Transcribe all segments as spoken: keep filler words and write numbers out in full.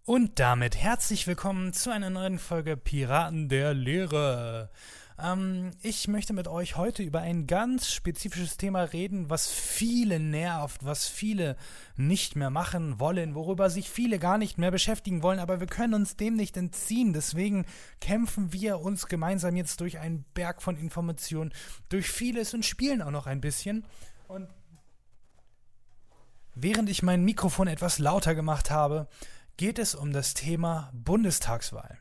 Und damit herzlich willkommen zu einer neuen Folge Piraten der Lehre. Ähm, ich möchte mit euch heute über ein ganz spezifisches Thema reden, was viele nervt, was viele nicht mehr machen wollen, worüber sich viele gar nicht mehr beschäftigen wollen, aber wir können uns dem nicht entziehen. Deswegen kämpfen wir uns gemeinsam jetzt durch einen Berg von Informationen, durch vieles und spielen auch noch ein bisschen. Und während ich mein Mikrofon etwas lauter gemacht habe, geht es um das Thema Bundestagswahl.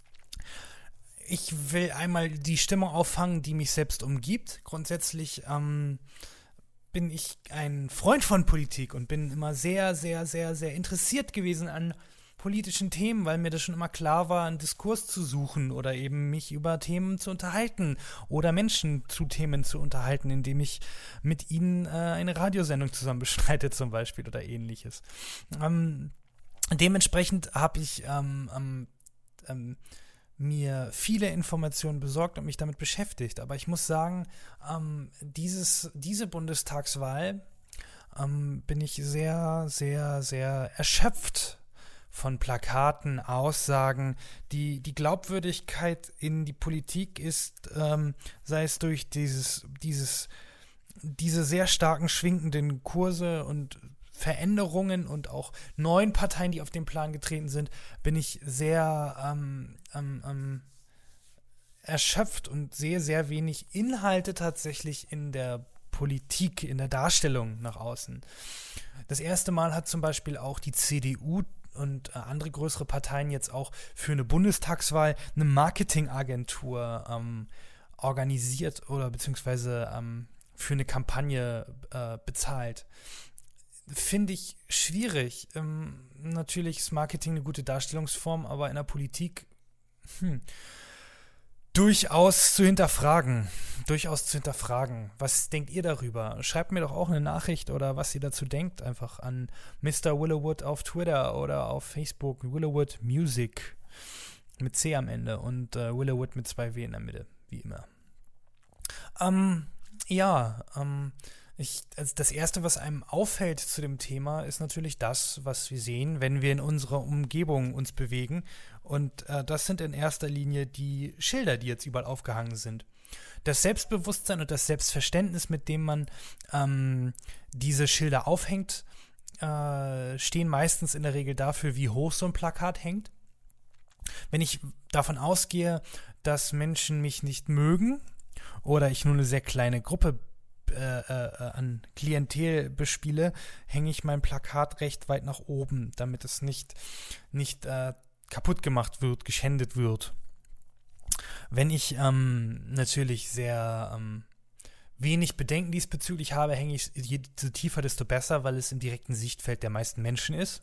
Ich will einmal die Stimmung auffangen, die mich selbst umgibt. Grundsätzlich ähm, bin ich ein Freund von Politik und bin immer sehr, sehr, sehr, sehr interessiert gewesen an politischen Themen, weil mir das schon immer klar war, einen Diskurs zu suchen oder eben mich über Themen zu unterhalten oder Menschen zu Themen zu unterhalten, indem ich mit ihnen äh, eine Radiosendung zusammen bestreite zum Beispiel oder ähnliches. Ähm, Dementsprechend habe ich ähm, ähm, ähm, mir viele Informationen besorgt und mich damit beschäftigt. Aber ich muss sagen, ähm, dieses, diese Bundestagswahl ähm, bin ich sehr, sehr, sehr erschöpft von Plakaten, Aussagen. Die, die Glaubwürdigkeit in die Politik ist, ähm, sei es durch dieses, dieses, diese sehr starken schwingenden Kurse und Veränderungen und auch neuen Parteien, die auf den Plan getreten sind, bin ich sehr ähm, ähm, ähm, erschöpft und sehe sehr wenig Inhalte tatsächlich in der Politik, in der Darstellung nach außen. Das erste Mal hat zum Beispiel auch die C D U und äh, andere größere Parteien jetzt auch für eine Bundestagswahl eine Marketingagentur ähm, organisiert oder beziehungsweise ähm, für eine Kampagne äh, bezahlt. Finde ich schwierig. Ähm, natürlich ist Marketing eine gute Darstellungsform, aber in der Politik hm, durchaus zu hinterfragen. Durchaus zu hinterfragen. Was denkt ihr darüber? Schreibt mir doch auch eine Nachricht oder was ihr dazu denkt. Einfach an Mister Willowwood auf Twitter oder auf Facebook. Willowwood Music mit C am Ende und äh, Willowwood mit zwei W in der Mitte, wie immer. Ähm, ja, ähm, Ich, also das Erste, was einem auffällt zu dem Thema, ist natürlich das, was wir sehen, wenn wir in unserer Umgebung uns bewegen. Und äh, das sind in erster Linie die Schilder, die jetzt überall aufgehangen sind. Das Selbstbewusstsein und das Selbstverständnis, mit dem man ähm, diese Schilder aufhängt, äh, stehen meistens in der Regel dafür, wie hoch so ein Plakat hängt. Wenn ich davon ausgehe, dass Menschen mich nicht mögen oder ich nur eine sehr kleine Gruppe Äh, äh, an Klientel bespiele, hänge ich mein Plakat recht weit nach oben, damit es nicht, nicht äh, kaputt gemacht wird, geschändet wird. Wenn ich ähm, natürlich sehr ähm, wenig Bedenken diesbezüglich habe, hänge ich je tiefer, desto besser, weil es im direkten Sichtfeld der meisten Menschen ist.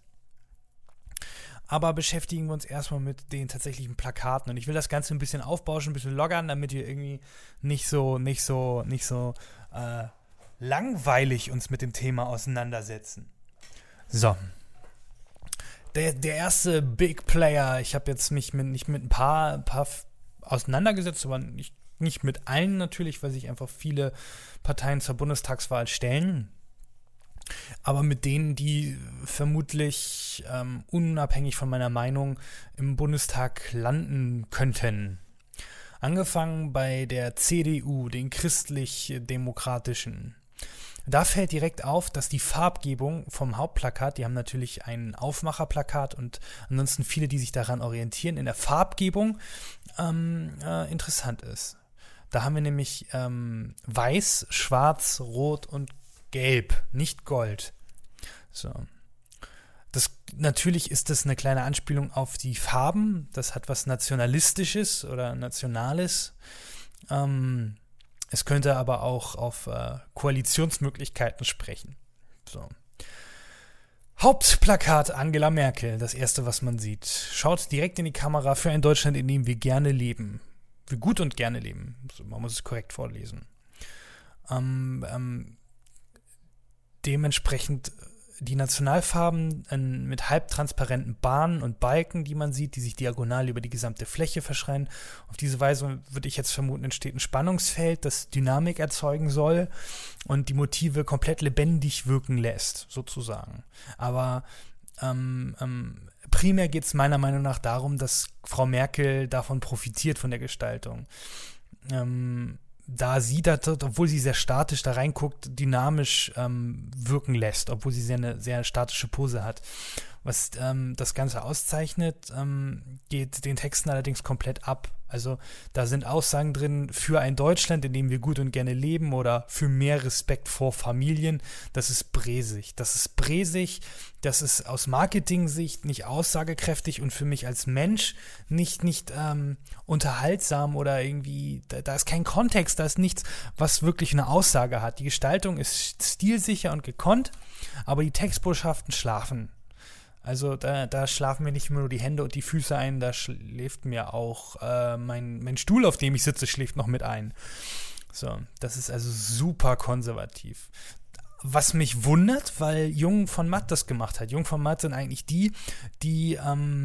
Aber beschäftigen wir uns erstmal mit den tatsächlichen Plakaten. Und ich will das Ganze ein bisschen aufbauschen, ein bisschen lockern, damit wir irgendwie nicht so, nicht so, nicht so äh, langweilig uns mit dem Thema auseinandersetzen. So. Der, der erste Big Player, ich habe jetzt mich mit, nicht mit ein paar, ein paar auseinandergesetzt, aber nicht, nicht mit allen natürlich, weil sich einfach viele Parteien zur Bundestagswahl stellen. Aber mit denen, die vermutlich ähm, unabhängig von meiner Meinung im Bundestag landen könnten. Angefangen bei der C D U, den christlich-demokratischen. Da fällt direkt auf, dass die Farbgebung vom Hauptplakat, die haben natürlich ein Aufmacherplakat und ansonsten viele, die sich daran orientieren, in der Farbgebung ähm, äh, interessant ist. Da haben wir nämlich ähm, weiß, schwarz, rot und gelb, nicht Gold. So. Das, natürlich ist das eine kleine Anspielung auf die Farben. Das hat was Nationalistisches oder Nationales. Ähm, es könnte aber auch auf äh, Koalitionsmöglichkeiten sprechen. So. Hauptplakat Angela Merkel, das erste, was man sieht. Schaut direkt in die Kamera für ein Deutschland, in dem wir gerne leben. Wir gut und gerne leben. Man muss es korrekt vorlesen. Ähm, ähm, Dementsprechend die Nationalfarben äh, mit halbtransparenten Bahnen und Balken, die man sieht, die sich diagonal über die gesamte Fläche verschreien. Auf diese Weise würde ich jetzt vermuten, entsteht ein Spannungsfeld, das Dynamik erzeugen soll und die Motive komplett lebendig wirken lässt, sozusagen. Aber ähm, ähm, primär geht es meiner Meinung nach darum, dass Frau Merkel davon profitiert, von der Gestaltung. Ähm, da sie das, obwohl sie sehr statisch da reinguckt, dynamisch ähm, wirken lässt, obwohl sie sehr eine sehr statische Pose hat. Was ähm, das Ganze auszeichnet, ähm, geht den Texten allerdings komplett ab. Also da sind Aussagen drin für ein Deutschland, in dem wir gut und gerne leben, oder für mehr Respekt vor Familien. Das ist bresig. Das ist bresig, das ist aus Marketing-Sicht nicht aussagekräftig und für mich als Mensch nicht, nicht ähm, unterhaltsam oder irgendwie, da, da ist kein Kontext, da ist nichts, was wirklich eine Aussage hat. Die Gestaltung ist stilsicher und gekonnt, aber die Textbotschaften schlafen. Also da, da schlafen mir nicht nur die Hände und die Füße ein, da schläft mir auch äh, mein, mein Stuhl, auf dem ich sitze, schläft noch mit ein. So, das ist also super konservativ. Was mich wundert, weil Jung von Matt das gemacht hat. Jung von Matt sind eigentlich die, die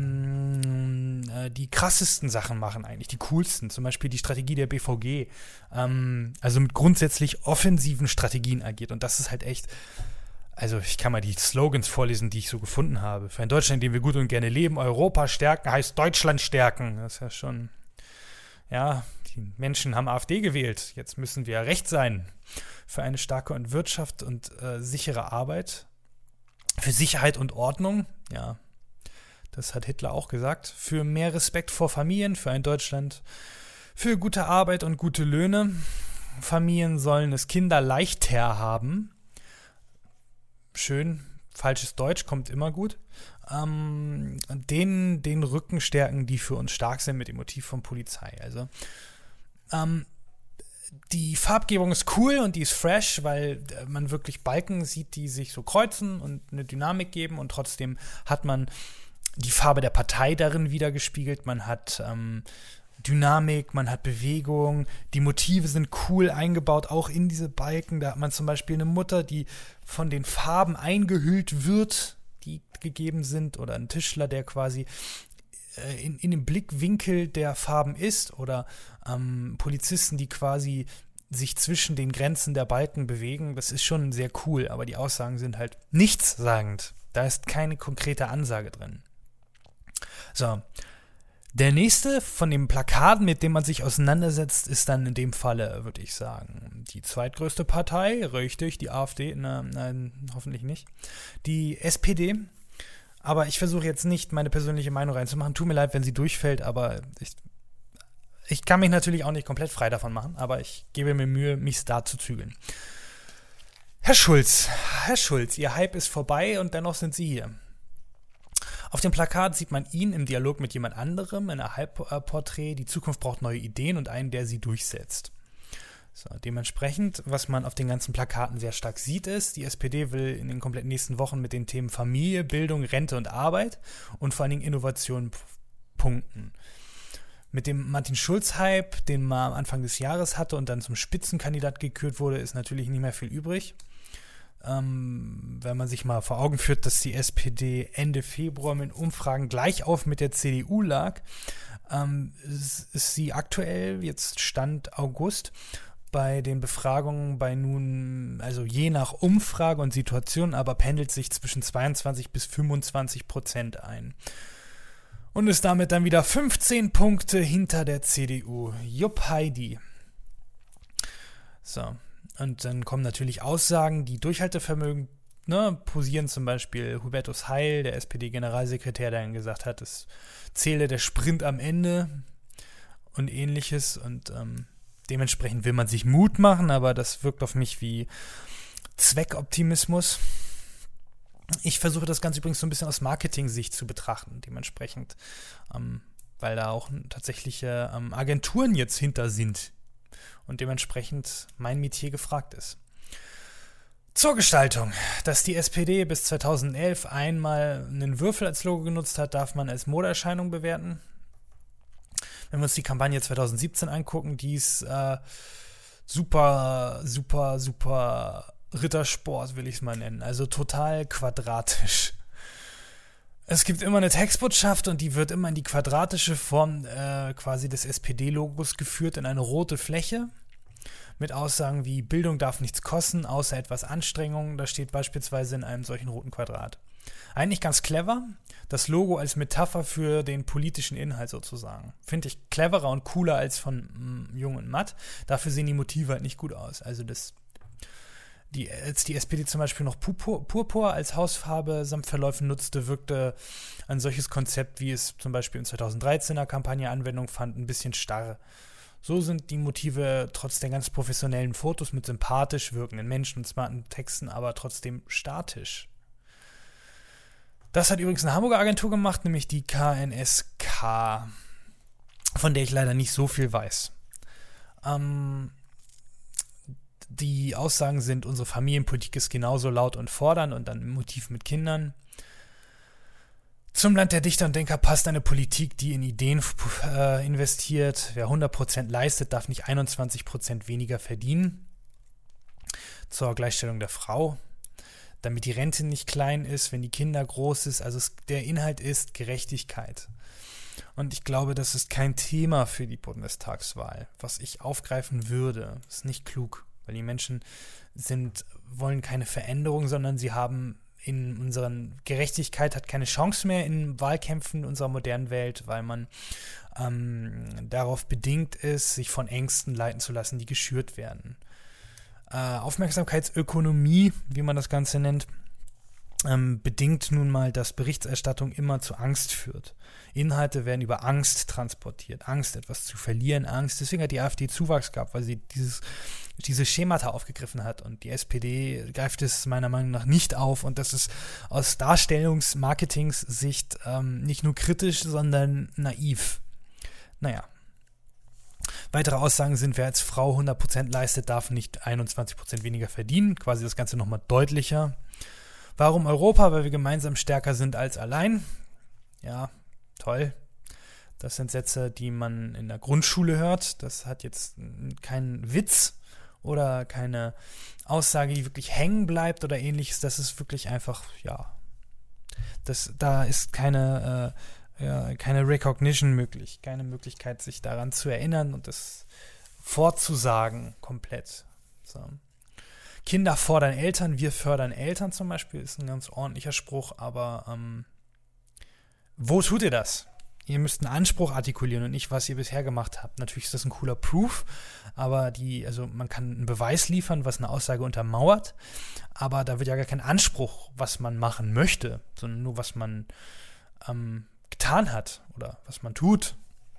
ähm, äh, die krassesten Sachen machen eigentlich, die coolsten. Zum Beispiel die Strategie der B V G. Ähm, also mit grundsätzlich offensiven Strategien agiert. Und das ist halt echt... Also ich kann mal die Slogans vorlesen, die ich so gefunden habe. Für ein Deutschland, in dem wir gut und gerne leben, Europa stärken heißt Deutschland stärken. Das ist ja schon, ja, die Menschen haben AfD gewählt. Jetzt müssen wir recht sein. Für eine starke und Wirtschaft und äh, sichere Arbeit. Für Sicherheit und Ordnung, ja, das hat Hitler auch gesagt. Für mehr Respekt vor Familien, für ein Deutschland. Für gute Arbeit und gute Löhne. Familien sollen es kinderleichter haben. Schön, falsches Deutsch, kommt immer gut. Ähm, den, den Rücken stärken, die für uns stark sind, mit dem Motiv von Polizei. Also ähm, die Farbgebung ist cool und die ist fresh, weil man wirklich Balken sieht, die sich so kreuzen und eine Dynamik geben, und trotzdem hat man die Farbe der Partei darin wiedergespiegelt. Man hat ähm, Dynamik, man hat Bewegung, die Motive sind cool eingebaut, auch in diese Balken. Da hat man zum Beispiel eine Mutter, die von den Farben eingehüllt wird, die gegeben sind, oder ein Tischler, der quasi äh, in, in dem Blickwinkel der Farben ist, oder ähm, Polizisten, die quasi sich zwischen den Grenzen der Balken bewegen. Das ist schon sehr cool, aber die Aussagen sind halt nichtssagend. Da ist keine konkrete Ansage drin. So. Der nächste von den Plakaten, mit dem man sich auseinandersetzt, ist dann in dem Falle, würde ich sagen, die zweitgrößte Partei, richtig, die AfD, na, nein, hoffentlich nicht, die S P D. Aber ich versuche jetzt nicht, meine persönliche Meinung reinzumachen. Tut mir leid, wenn sie durchfällt, aber ich, ich kann mich natürlich auch nicht komplett frei davon machen, aber ich gebe mir Mühe, mich da zu zügeln. Herr Schulz, Herr Schulz, Ihr Hype ist vorbei und dennoch sind Sie hier. Auf dem Plakat sieht man ihn im Dialog mit jemand anderem, in einem Halbporträt. Die Zukunft braucht neue Ideen und einen, der sie durchsetzt. So, dementsprechend, was man auf den ganzen Plakaten sehr stark sieht, ist, die S P D will in den kompletten nächsten Wochen mit den Themen Familie, Bildung, Rente und Arbeit und vor allen Dingen Innovation punkten. Mit dem Martin-Schulz-Hype, den man am Anfang des Jahres hatte und dann zum Spitzenkandidat gekürt wurde, ist natürlich nicht mehr viel übrig. Ähm, wenn man sich mal vor Augen führt, dass die S P D Ende Februar mit Umfragen gleich auf mit der C D U lag, ähm, ist, ist sie aktuell, jetzt Stand August, bei den Befragungen bei nun, also je nach Umfrage und Situation, aber pendelt sich zwischen zweiundzwanzig bis fünfundzwanzig Prozent ein. Und ist damit dann wieder fünfzehn Punkte hinter der C D U. Jupp Heidi. So. Und dann kommen natürlich Aussagen, die Durchhaltevermögen, ne, posieren, zum Beispiel Hubertus Heil, der S P D-Generalsekretär, der dann gesagt hat, es zähle der Sprint am Ende und ähnliches. Und ähm, dementsprechend will man sich Mut machen, aber das wirkt auf mich wie Zweckoptimismus. Ich versuche das Ganze übrigens so ein bisschen aus Marketing-Sicht zu betrachten, dementsprechend, ähm, weil da auch tatsächliche ähm, Agenturen jetzt hinter sind. Und dementsprechend mein Metier gefragt ist. Zur Gestaltung. Dass die S P D bis zweitausendelf einmal einen Würfel als Logo genutzt hat, darf man als Modeerscheinung bewerten. Wenn wir uns die Kampagne zweitausendsiebzehn angucken, die ist äh, super, super, super Rittersport, will ich es mal nennen. Also total quadratisch. Es gibt immer eine Textbotschaft und die wird immer in die quadratische Form äh, quasi des S P D-Logos geführt, in eine rote Fläche mit Aussagen wie Bildung darf nichts kosten, außer etwas Anstrengung. Das steht beispielsweise in einem solchen roten Quadrat. Eigentlich ganz clever, das Logo als Metapher für den politischen Inhalt sozusagen. Finde ich cleverer und cooler als von mm, Jung und Matt. Dafür sehen die Motive halt nicht gut aus. Also das, die, als die S P D zum Beispiel noch Purpur, Purpur als Hausfarbe samt Verläufen nutzte, wirkte ein solches Konzept, wie es zum Beispiel in zweitausenddreizehner Kampagne Anwendung fand, ein bisschen starr. So sind die Motive trotz der ganz professionellen Fotos mit sympathisch wirkenden Menschen und smarten Texten aber trotzdem statisch. Das hat übrigens eine Hamburger Agentur gemacht, nämlich die K N S K, von der ich leider nicht so viel weiß. Ähm, die Aussagen sind, unsere Familienpolitik ist genauso laut und fordernd und dann im Motiv mit Kindern. Zum Land der Dichter und Denker passt eine Politik, die in Ideen äh, investiert. Wer hundert Prozent leistet, darf nicht einundzwanzig Prozent weniger verdienen. Zur Gleichstellung der Frau. Damit die Rente nicht klein ist, wenn die Kinder groß ist. Also es, der Inhalt ist Gerechtigkeit. Und ich glaube, das ist kein Thema für die Bundestagswahl. Was ich aufgreifen würde, ist nicht klug, weil die Menschen sind, wollen keine Veränderung, sondern sie haben in unseren Gerechtigkeit hat keine Chance mehr in Wahlkämpfen unserer modernen Welt, weil man ähm, darauf bedingt ist, sich von Ängsten leiten zu lassen, die geschürt werden. Äh, Aufmerksamkeitsökonomie, wie man das Ganze nennt, ähm, bedingt nun mal, dass Berichterstattung immer zu Angst führt. Inhalte werden über Angst transportiert. Angst, etwas zu verlieren, Angst. Deswegen hat die AfD Zuwachs gehabt, weil sie dieses, diese Schemata aufgegriffen hat. Und die S P D greift es meiner Meinung nach nicht auf. Und das ist aus Darstellungs-Marketings-Sicht ähm, nicht nur kritisch, sondern naiv. Naja. Weitere Aussagen sind, wer als Frau hundert Prozent leistet, darf nicht einundzwanzig Prozent weniger verdienen. Quasi das Ganze nochmal deutlicher. Warum Europa? Weil wir gemeinsam stärker sind als allein. Ja, toll. Das sind Sätze, die man in der Grundschule hört. Das hat jetzt keinen Witz oder keine Aussage, die wirklich hängen bleibt oder ähnliches. Das ist wirklich einfach, ja, das, da ist keine, äh, ja, keine Recognition möglich. Keine Möglichkeit, sich daran zu erinnern und das vorzusagen komplett. So. Kinder fordern Eltern, wir fördern Eltern zum Beispiel, ist ein ganz ordentlicher Spruch, aber ähm, wo tut ihr das? Ihr müsst einen Anspruch artikulieren und nicht, was ihr bisher gemacht habt. Natürlich ist das ein cooler Proof, aber die, also man kann einen Beweis liefern, was eine Aussage untermauert, aber da wird ja gar kein Anspruch, was man machen möchte, sondern nur, was man ähm, getan hat oder was man tut,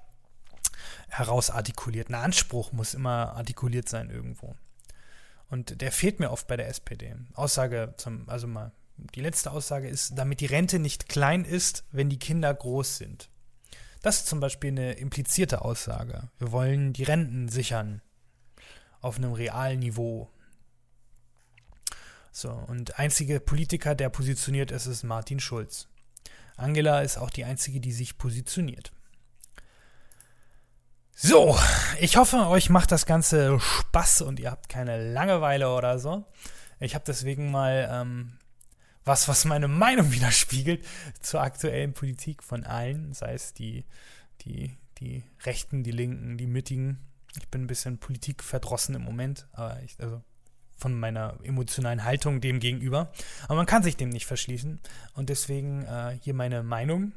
herausartikuliert. Ein Anspruch muss immer artikuliert sein irgendwo. Und der fehlt mir oft bei der S P D. Aussage, zum, also mal, die letzte Aussage ist, damit die Rente nicht klein ist, wenn die Kinder groß sind. Das ist zum Beispiel eine implizierte Aussage. Wir wollen die Renten sichern auf einem realen Niveau. So, und einzige Politiker, der positioniert ist, ist Martin Schulz. Angela ist auch die einzige, die sich positioniert. So, ich hoffe, euch macht das Ganze Spaß und ihr habt keine Langeweile oder so. Ich habe deswegen mal ähm, was, was meine Meinung widerspiegelt zur aktuellen Politik von allen, sei es die, die, die Rechten, die Linken, die Mittigen. Ich bin ein bisschen politikverdrossen im Moment, aber ich, also von meiner emotionalen Haltung dem gegenüber. Aber man kann sich dem nicht verschließen und deswegen äh, hier meine Meinung.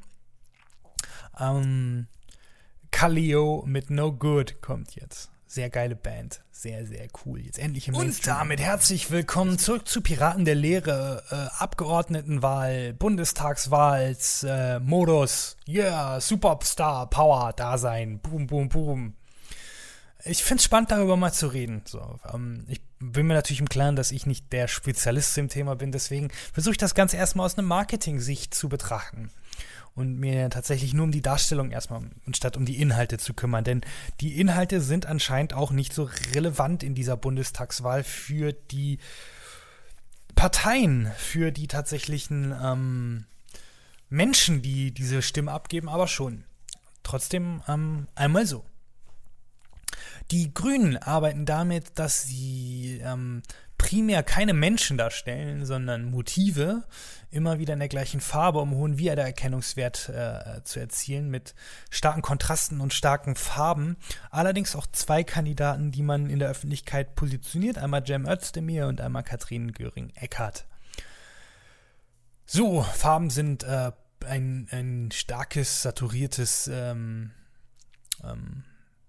Ähm, Kaleo mit No Good kommt jetzt. Sehr geile Band. Sehr, sehr cool. Jetzt endlich im Mainstream. Und damit herzlich willkommen zurück zu Piraten der Lehre. Äh, Abgeordnetenwahl, Bundestagswahl, äh, Modus. Yeah, Superstar, Power, Dasein. Boom, boom, boom. Ich finde es spannend, darüber mal zu reden. So, ähm, ich bin mir natürlich im Klaren, dass ich nicht der Spezialist im Thema bin. Deswegen versuche ich das Ganze erstmal aus einer Marketing-Sicht zu betrachten. Und mir tatsächlich nur um die Darstellung erstmal, anstatt um die Inhalte zu kümmern. Denn die Inhalte sind anscheinend auch nicht so relevant in dieser Bundestagswahl für die Parteien, für die tatsächlichen ähm, Menschen, die diese Stimme abgeben, aber schon. Trotzdem ähm, einmal so. Die Grünen arbeiten damit, dass sie ähm, primär keine Menschen darstellen, sondern Motive, immer wieder in der gleichen Farbe, um hohen Wiedererkennungswert äh, zu erzielen, mit starken Kontrasten und starken Farben. Allerdings auch zwei Kandidaten, die man in der Öffentlichkeit positioniert, einmal Cem Özdemir und einmal Katrin Göring-Eckardt. So, Farben sind äh, ein, ein starkes, saturiertes ähm, ähm,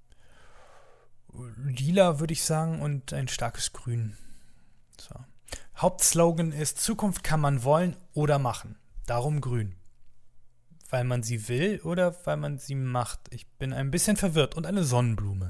Lila, würde ich sagen, und ein starkes Grün. So. Hauptslogan ist: Zukunft kann man wollen oder machen. Darum grün. Weil man sie will oder weil man sie macht. Ich bin ein bisschen verwirrt. Und eine Sonnenblume.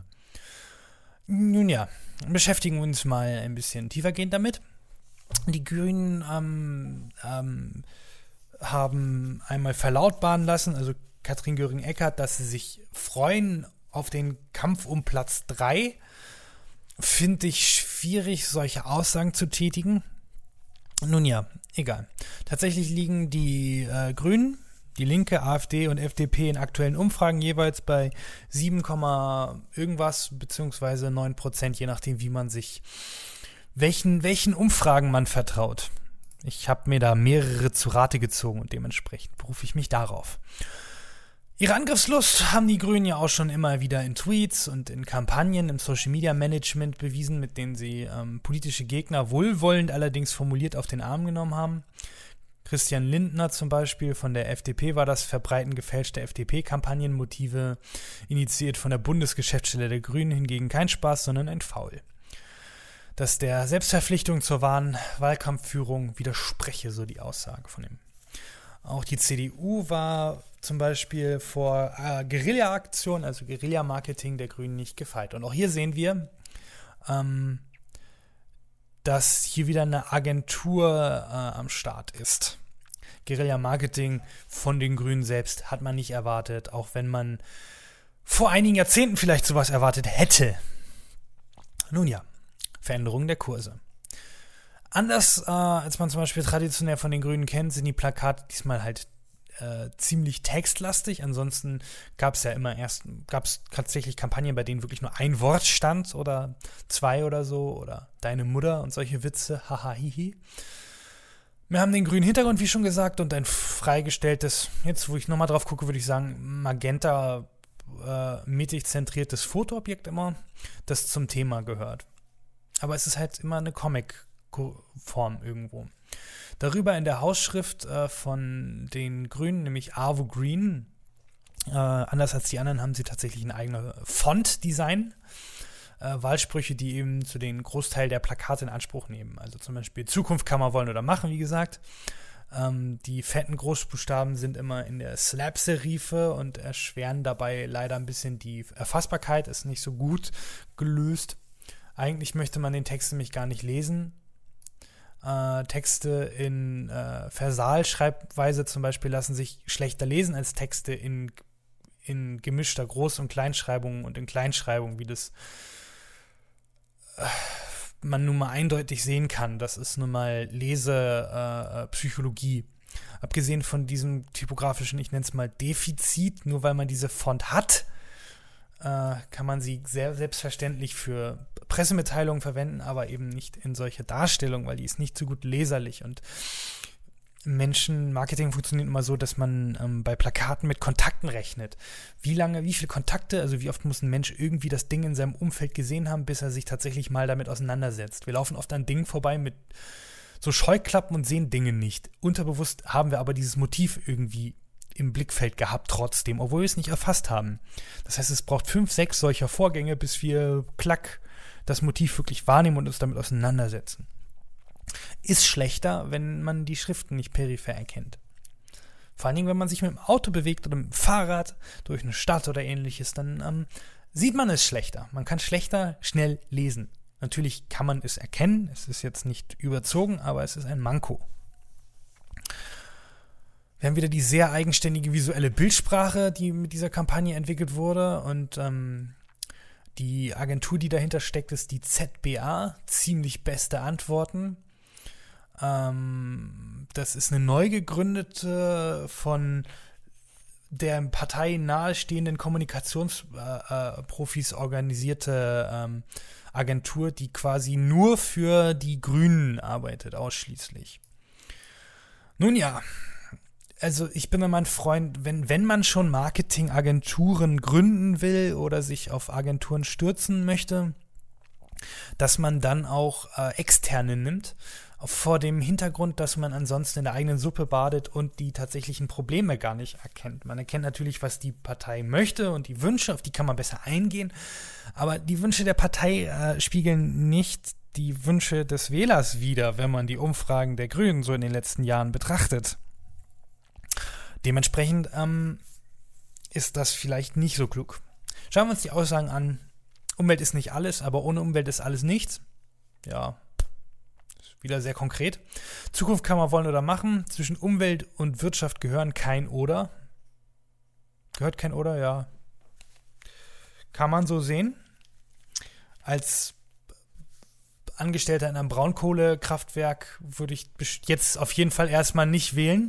Nun ja, beschäftigen wir uns mal ein bisschen tiefergehend damit. Die Grünen ähm, ähm, haben einmal verlautbaren lassen, also Katrin Göring-Eckardt, dass sie sich freuen auf den Kampf um Platz drei. Finde ich schwierig, solche Aussagen zu tätigen. Nun ja, egal. Tatsächlich liegen die äh, Grünen, die Linke, AfD und F D P in aktuellen Umfragen jeweils bei sieben, irgendwas beziehungsweise neun Prozent, je nachdem, wie man sich, welchen, welchen Umfragen man vertraut. Ich habe mir da mehrere zu Rate gezogen und dementsprechend berufe ich mich darauf. Ihre Angriffslust haben die Grünen ja auch schon immer wieder in Tweets und in Kampagnen im Social-Media-Management bewiesen, mit denen sie ähm, politische Gegner wohlwollend allerdings formuliert auf den Arm genommen haben. Christian Lindner zum Beispiel von der F D P war das, verbreiten gefälschte F D P-Kampagnenmotive, initiiert von der Bundesgeschäftsstelle der Grünen, hingegen kein Spaß, sondern ein Faul. Das der Selbstverpflichtung zur wahren Wahlkampfführung widerspreche, so die Aussage von ihm. Auch die C D U war zum Beispiel vor äh, Guerilla-Aktionen, also Guerilla-Marketing der Grünen, nicht gefeit. Und auch hier sehen wir, ähm, dass hier wieder eine Agentur äh, am Start ist. Guerilla-Marketing von den Grünen selbst hat man nicht erwartet, auch wenn man vor einigen Jahrzehnten vielleicht sowas erwartet hätte. Nun ja, Veränderung der Kurse. Anders äh, als man zum Beispiel traditionell von den Grünen kennt, sind die Plakate diesmal halt äh, ziemlich textlastig. Ansonsten gab es ja immer erst, gab es tatsächlich Kampagnen, bei denen wirklich nur ein Wort stand oder zwei oder so oder deine Mutter und solche Witze, haha, hihi. Wir haben den grünen Hintergrund, wie schon gesagt, und ein freigestelltes, jetzt wo ich nochmal drauf gucke, würde ich sagen, magenta äh, mittig zentriertes Fotoobjekt immer, das zum Thema gehört. Aber es ist halt immer eine Comic-Form irgendwo. Darüber in der Hausschrift äh, von den Grünen, nämlich Arvo Green, äh, anders als die anderen, haben sie tatsächlich ein eigenes Font-Design. Äh, Wahlsprüche, die eben zu den Großteil der Plakate in Anspruch nehmen. Also zum Beispiel Zukunft kann man wollen oder machen, wie gesagt. Ähm, die fetten Großbuchstaben sind immer in der Slab-Serife und erschweren dabei leider ein bisschen die Erfassbarkeit, ist nicht so gut gelöst. Eigentlich möchte man den Text nämlich gar nicht lesen. Äh, Texte in äh, Versalschreibweise zum Beispiel lassen sich schlechter lesen als Texte in, in gemischter Groß- und Kleinschreibung und in Kleinschreibung, wie das äh, man nun mal eindeutig sehen kann. Das ist nun mal Lesepsychologie. Äh, Abgesehen von diesem typografischen, ich nenne es mal Defizit, nur weil man diese Font hat, äh, kann man sie sehr selbstverständlich für Pressemitteilungen verwenden, aber eben nicht in solche Darstellungen, weil die ist nicht so gut leserlich. Und Menschen-Marketing funktioniert immer so, dass man ähm, bei Plakaten mit Kontakten rechnet. Wie lange, wie viele Kontakte, also wie oft muss ein Mensch irgendwie das Ding in seinem Umfeld gesehen haben, bis er sich tatsächlich mal damit auseinandersetzt. Wir laufen oft an Dingen vorbei mit so Scheuklappen und sehen Dinge nicht. Unterbewusst haben wir aber dieses Motiv irgendwie im Blickfeld gehabt trotzdem, obwohl wir es nicht erfasst haben. Das heißt, es braucht fünf, sechs solcher Vorgänge, bis wir klack das Motiv wirklich wahrnehmen und uns damit auseinandersetzen. Ist schlechter, wenn man die Schriften nicht peripher erkennt. Vor allen Dingen, wenn man sich mit dem Auto bewegt oder mit dem Fahrrad durch eine Stadt oder ähnliches, dann ähm, sieht man es schlechter. Man kann schlechter schnell lesen. Natürlich kann man es erkennen, es ist jetzt nicht überzogen, aber es ist ein Manko. Wir haben wieder die sehr eigenständige visuelle Bildsprache, die mit dieser Kampagne entwickelt wurde, und ähm, die Agentur, die dahinter steckt, ist die Z B A, ziemlich beste Antworten. Ähm, das ist eine neu gegründete, von der Partei nahestehenden Kommunikationsprofis äh, äh, organisierte ähm, Agentur, die quasi nur für die Grünen arbeitet, ausschließlich. Nun ja, also ich bin immer ein Freund, wenn, wenn man schon Marketingagenturen gründen will oder sich auf Agenturen stürzen möchte, dass man dann auch äh, Externe nimmt. vor dem Hintergrund, dass man ansonsten in der eigenen Suppe badet und die tatsächlichen Probleme gar nicht erkennt. Man erkennt natürlich, was die Partei möchte und die Wünsche, auf die kann man besser eingehen, aber die Wünsche der Partei äh, spiegeln nicht die Wünsche des Wählers wider, wenn man die Umfragen der Grünen so in den letzten Jahren betrachtet. Dementsprechend ähm, ist das vielleicht nicht so klug. Schauen wir uns die Aussagen an. Umwelt ist nicht alles, aber ohne Umwelt ist alles nichts. Ja, ist wieder sehr konkret. Zukunft kann man wollen oder machen. Zwischen Umwelt und Wirtschaft gehören kein Oder. Gehört kein Oder, ja. Kann man so sehen. Als Angestellter in einem Braunkohlekraftwerk würde ich jetzt auf jeden Fall erstmal nicht wählen.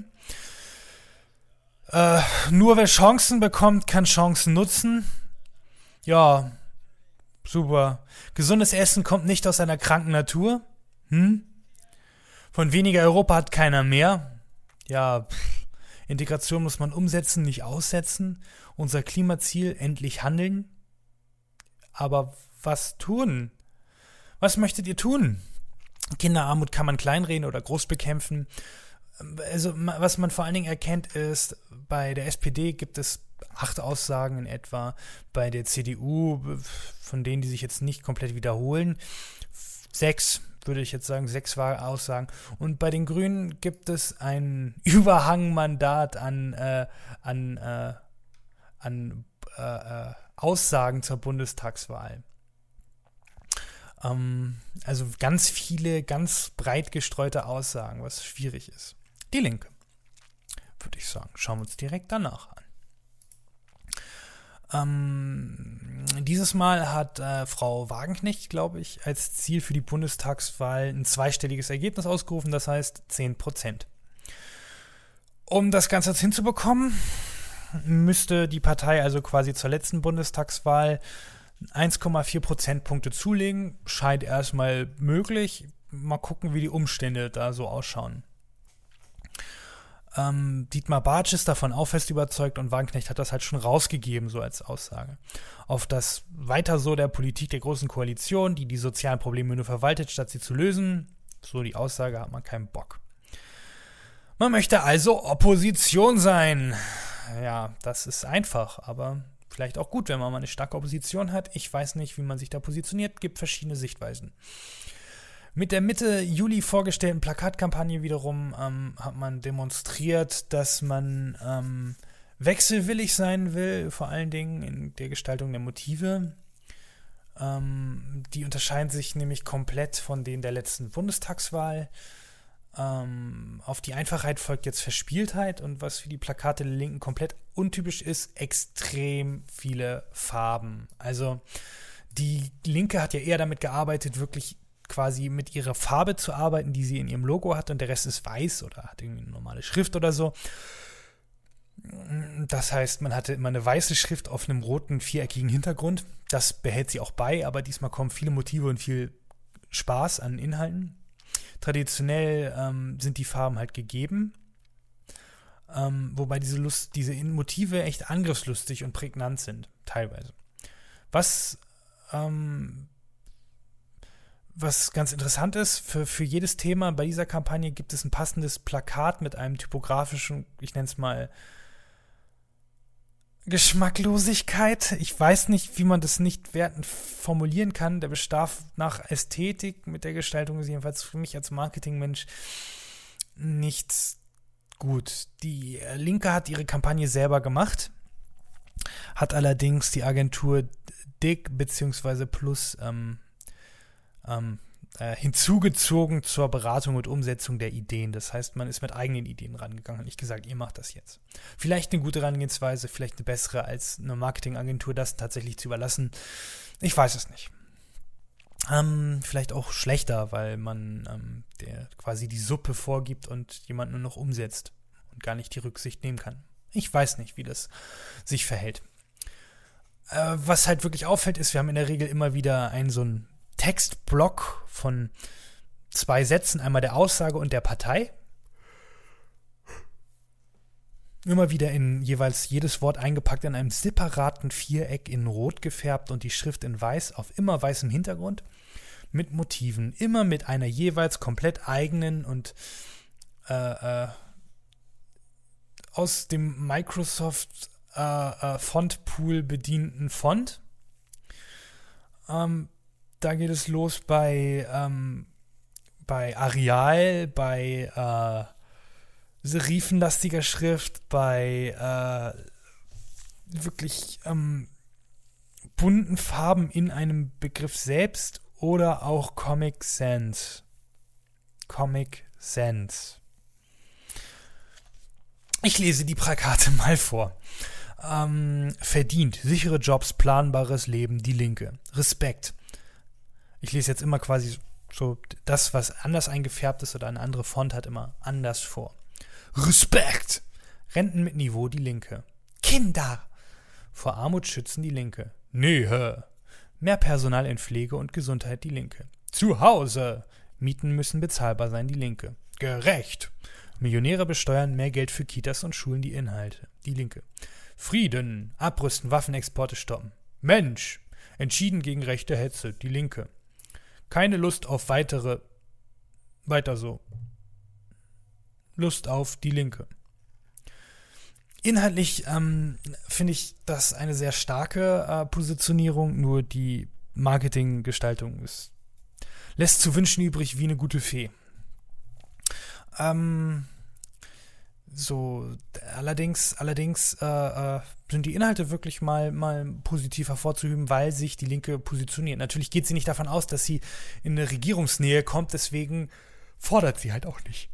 Äh, nur wer Chancen bekommt, kann Chancen nutzen. Ja, super. Gesundes Essen kommt nicht aus einer kranken Natur. Hm? Von weniger Europa hat keiner mehr. Ja, pff. Integration muss man umsetzen, nicht aussetzen. Unser Klimaziel, endlich handeln. Aber was tun? Was möchtet ihr tun? Kinderarmut kann man kleinreden oder groß bekämpfen. Also was man vor allen Dingen erkennt ist, bei der S P D gibt es acht Aussagen in etwa, bei der C D U, von denen die sich jetzt nicht komplett wiederholen, sechs, würde ich jetzt sagen, sechs Aussagen. Und bei den Grünen gibt es ein Überhangmandat an, äh, an, äh, an äh, Aussagen zur Bundestagswahl. Ähm, also ganz viele, ganz breit gestreute Aussagen, was schwierig ist. Die Linke, würde ich sagen. Schauen wir uns direkt danach an. Ähm, dieses Mal hat äh, Frau Wagenknecht, glaube ich, als Ziel für die Bundestagswahl ein zweistelliges Ergebnis ausgerufen, das heißt zehn Prozent. Um das Ganze jetzt hinzubekommen, müsste die Partei also quasi zur letzten Bundestagswahl eins Komma vier Prozentpunkte zulegen. Scheint erstmal möglich. Mal gucken, wie die Umstände da so ausschauen. Ähm, Dietmar Bartsch ist davon auch fest überzeugt und Wagenknecht hat das halt schon rausgegeben, so als Aussage. Auf das Weiter so der Politik der Großen Koalition, die die sozialen Probleme nur verwaltet, statt sie zu lösen, so die Aussage, hat man keinen Bock. Man möchte also Opposition sein. Ja, das ist einfach, aber vielleicht auch gut, wenn man mal eine starke Opposition hat. Ich weiß nicht, wie man sich da positioniert, gibt verschiedene Sichtweisen. Mit der Mitte Juli vorgestellten Plakatkampagne wiederum ähm, hat man demonstriert, dass man ähm, wechselwillig sein will, vor allen Dingen in der Gestaltung der Motive. Ähm, die unterscheiden sich nämlich komplett von denen der letzten Bundestagswahl. Ähm, auf die Einfachheit folgt jetzt Verspieltheit und was für die Plakate der Linken komplett untypisch ist, extrem viele Farben. Also die Linke hat ja eher damit gearbeitet, wirklich quasi mit ihrer Farbe zu arbeiten, die sie in ihrem Logo hat und der Rest ist weiß oder hat irgendwie eine normale Schrift oder so. Das heißt, man hatte immer eine weiße Schrift auf einem roten, viereckigen Hintergrund. Das behält sie auch bei, aber diesmal kommen viele Motive und viel Spaß an Inhalten. Traditionell ähm, sind die Farben halt gegeben, ähm, wobei diese, Lust, diese Motive echt angriffslustig und prägnant sind, teilweise. Was ähm, Was ganz interessant ist, für, für jedes Thema bei dieser Kampagne gibt es ein passendes Plakat mit einem typografischen, ich nenne es mal, Geschmacklosigkeit. Ich weiß nicht, wie man das nicht wertend formulieren kann. Der Bedarf nach Ästhetik mit der Gestaltung ist jedenfalls für mich als Marketingmensch nicht gut. Die Linke hat ihre Kampagne selber gemacht, hat allerdings die Agentur D I C bzw. Plus ähm, Ähm, äh, hinzugezogen zur Beratung und Umsetzung der Ideen. Das heißt, man ist mit eigenen Ideen rangegangen und nicht gesagt, ihr macht das jetzt. Vielleicht eine gute Herangehensweise, vielleicht eine bessere als eine Marketingagentur, das tatsächlich zu überlassen. Ich weiß es nicht. Ähm, vielleicht auch schlechter, weil man ähm, der quasi die Suppe vorgibt und jemand nur noch umsetzt und gar nicht die Rücksicht nehmen kann. Ich weiß nicht, wie das sich verhält. Äh, was halt wirklich auffällt, ist, wir haben in der Regel immer wieder einen so einen Textblock von zwei Sätzen, einmal der Aussage und der Partei. Immer wieder in jeweils jedes Wort eingepackt in einem separaten Viereck in Rot gefärbt und die Schrift in Weiß auf immer weißem Hintergrund. mit Motiven, immer mit einer jeweils komplett eigenen und äh, äh, aus dem Microsoft äh, äh, Fontpool bedienten Font. Ähm, da geht es los bei, ähm, bei Arial, bei äh, serifenlastiger Schrift, bei äh, wirklich ähm, bunten Farben in einem Begriff selbst oder auch Comic Sans. Comic Sans. Ich lese die Plakate mal vor. Ähm, verdient, sichere Jobs, planbares Leben, die Linke. Respekt. Ich lese jetzt immer quasi so das, was anders eingefärbt ist oder eine andere Font hat, immer anders vor. Respekt. Renten mit Niveau, die Linke. Kinder. Vor Armut schützen, die Linke. Nähe. Mehr Personal in Pflege und Gesundheit, die Linke. Zu Hause. Mieten müssen bezahlbar sein, die Linke. Gerecht. Millionäre besteuern, mehr Geld für Kitas und Schulen, die Inhalte, die Linke. Frieden. Abrüsten, Waffenexporte stoppen. Mensch. Entschieden gegen rechte Hetze, die Linke. Keine Lust auf weitere. Weiter so. Lust auf die Linke. Inhaltlich ähm, finde ich das eine sehr starke äh, Positionierung, nur die Marketinggestaltung ist, lässt zu wünschen übrig wie eine gute Fee. Ähm, so, allerdings, allerdings äh, äh, sind die Inhalte wirklich mal, mal positiv hervorzuheben, weil sich die Linke positioniert. Natürlich geht sie nicht davon aus, dass sie in eine Regierungsnähe kommt, deswegen fordert sie halt auch nicht.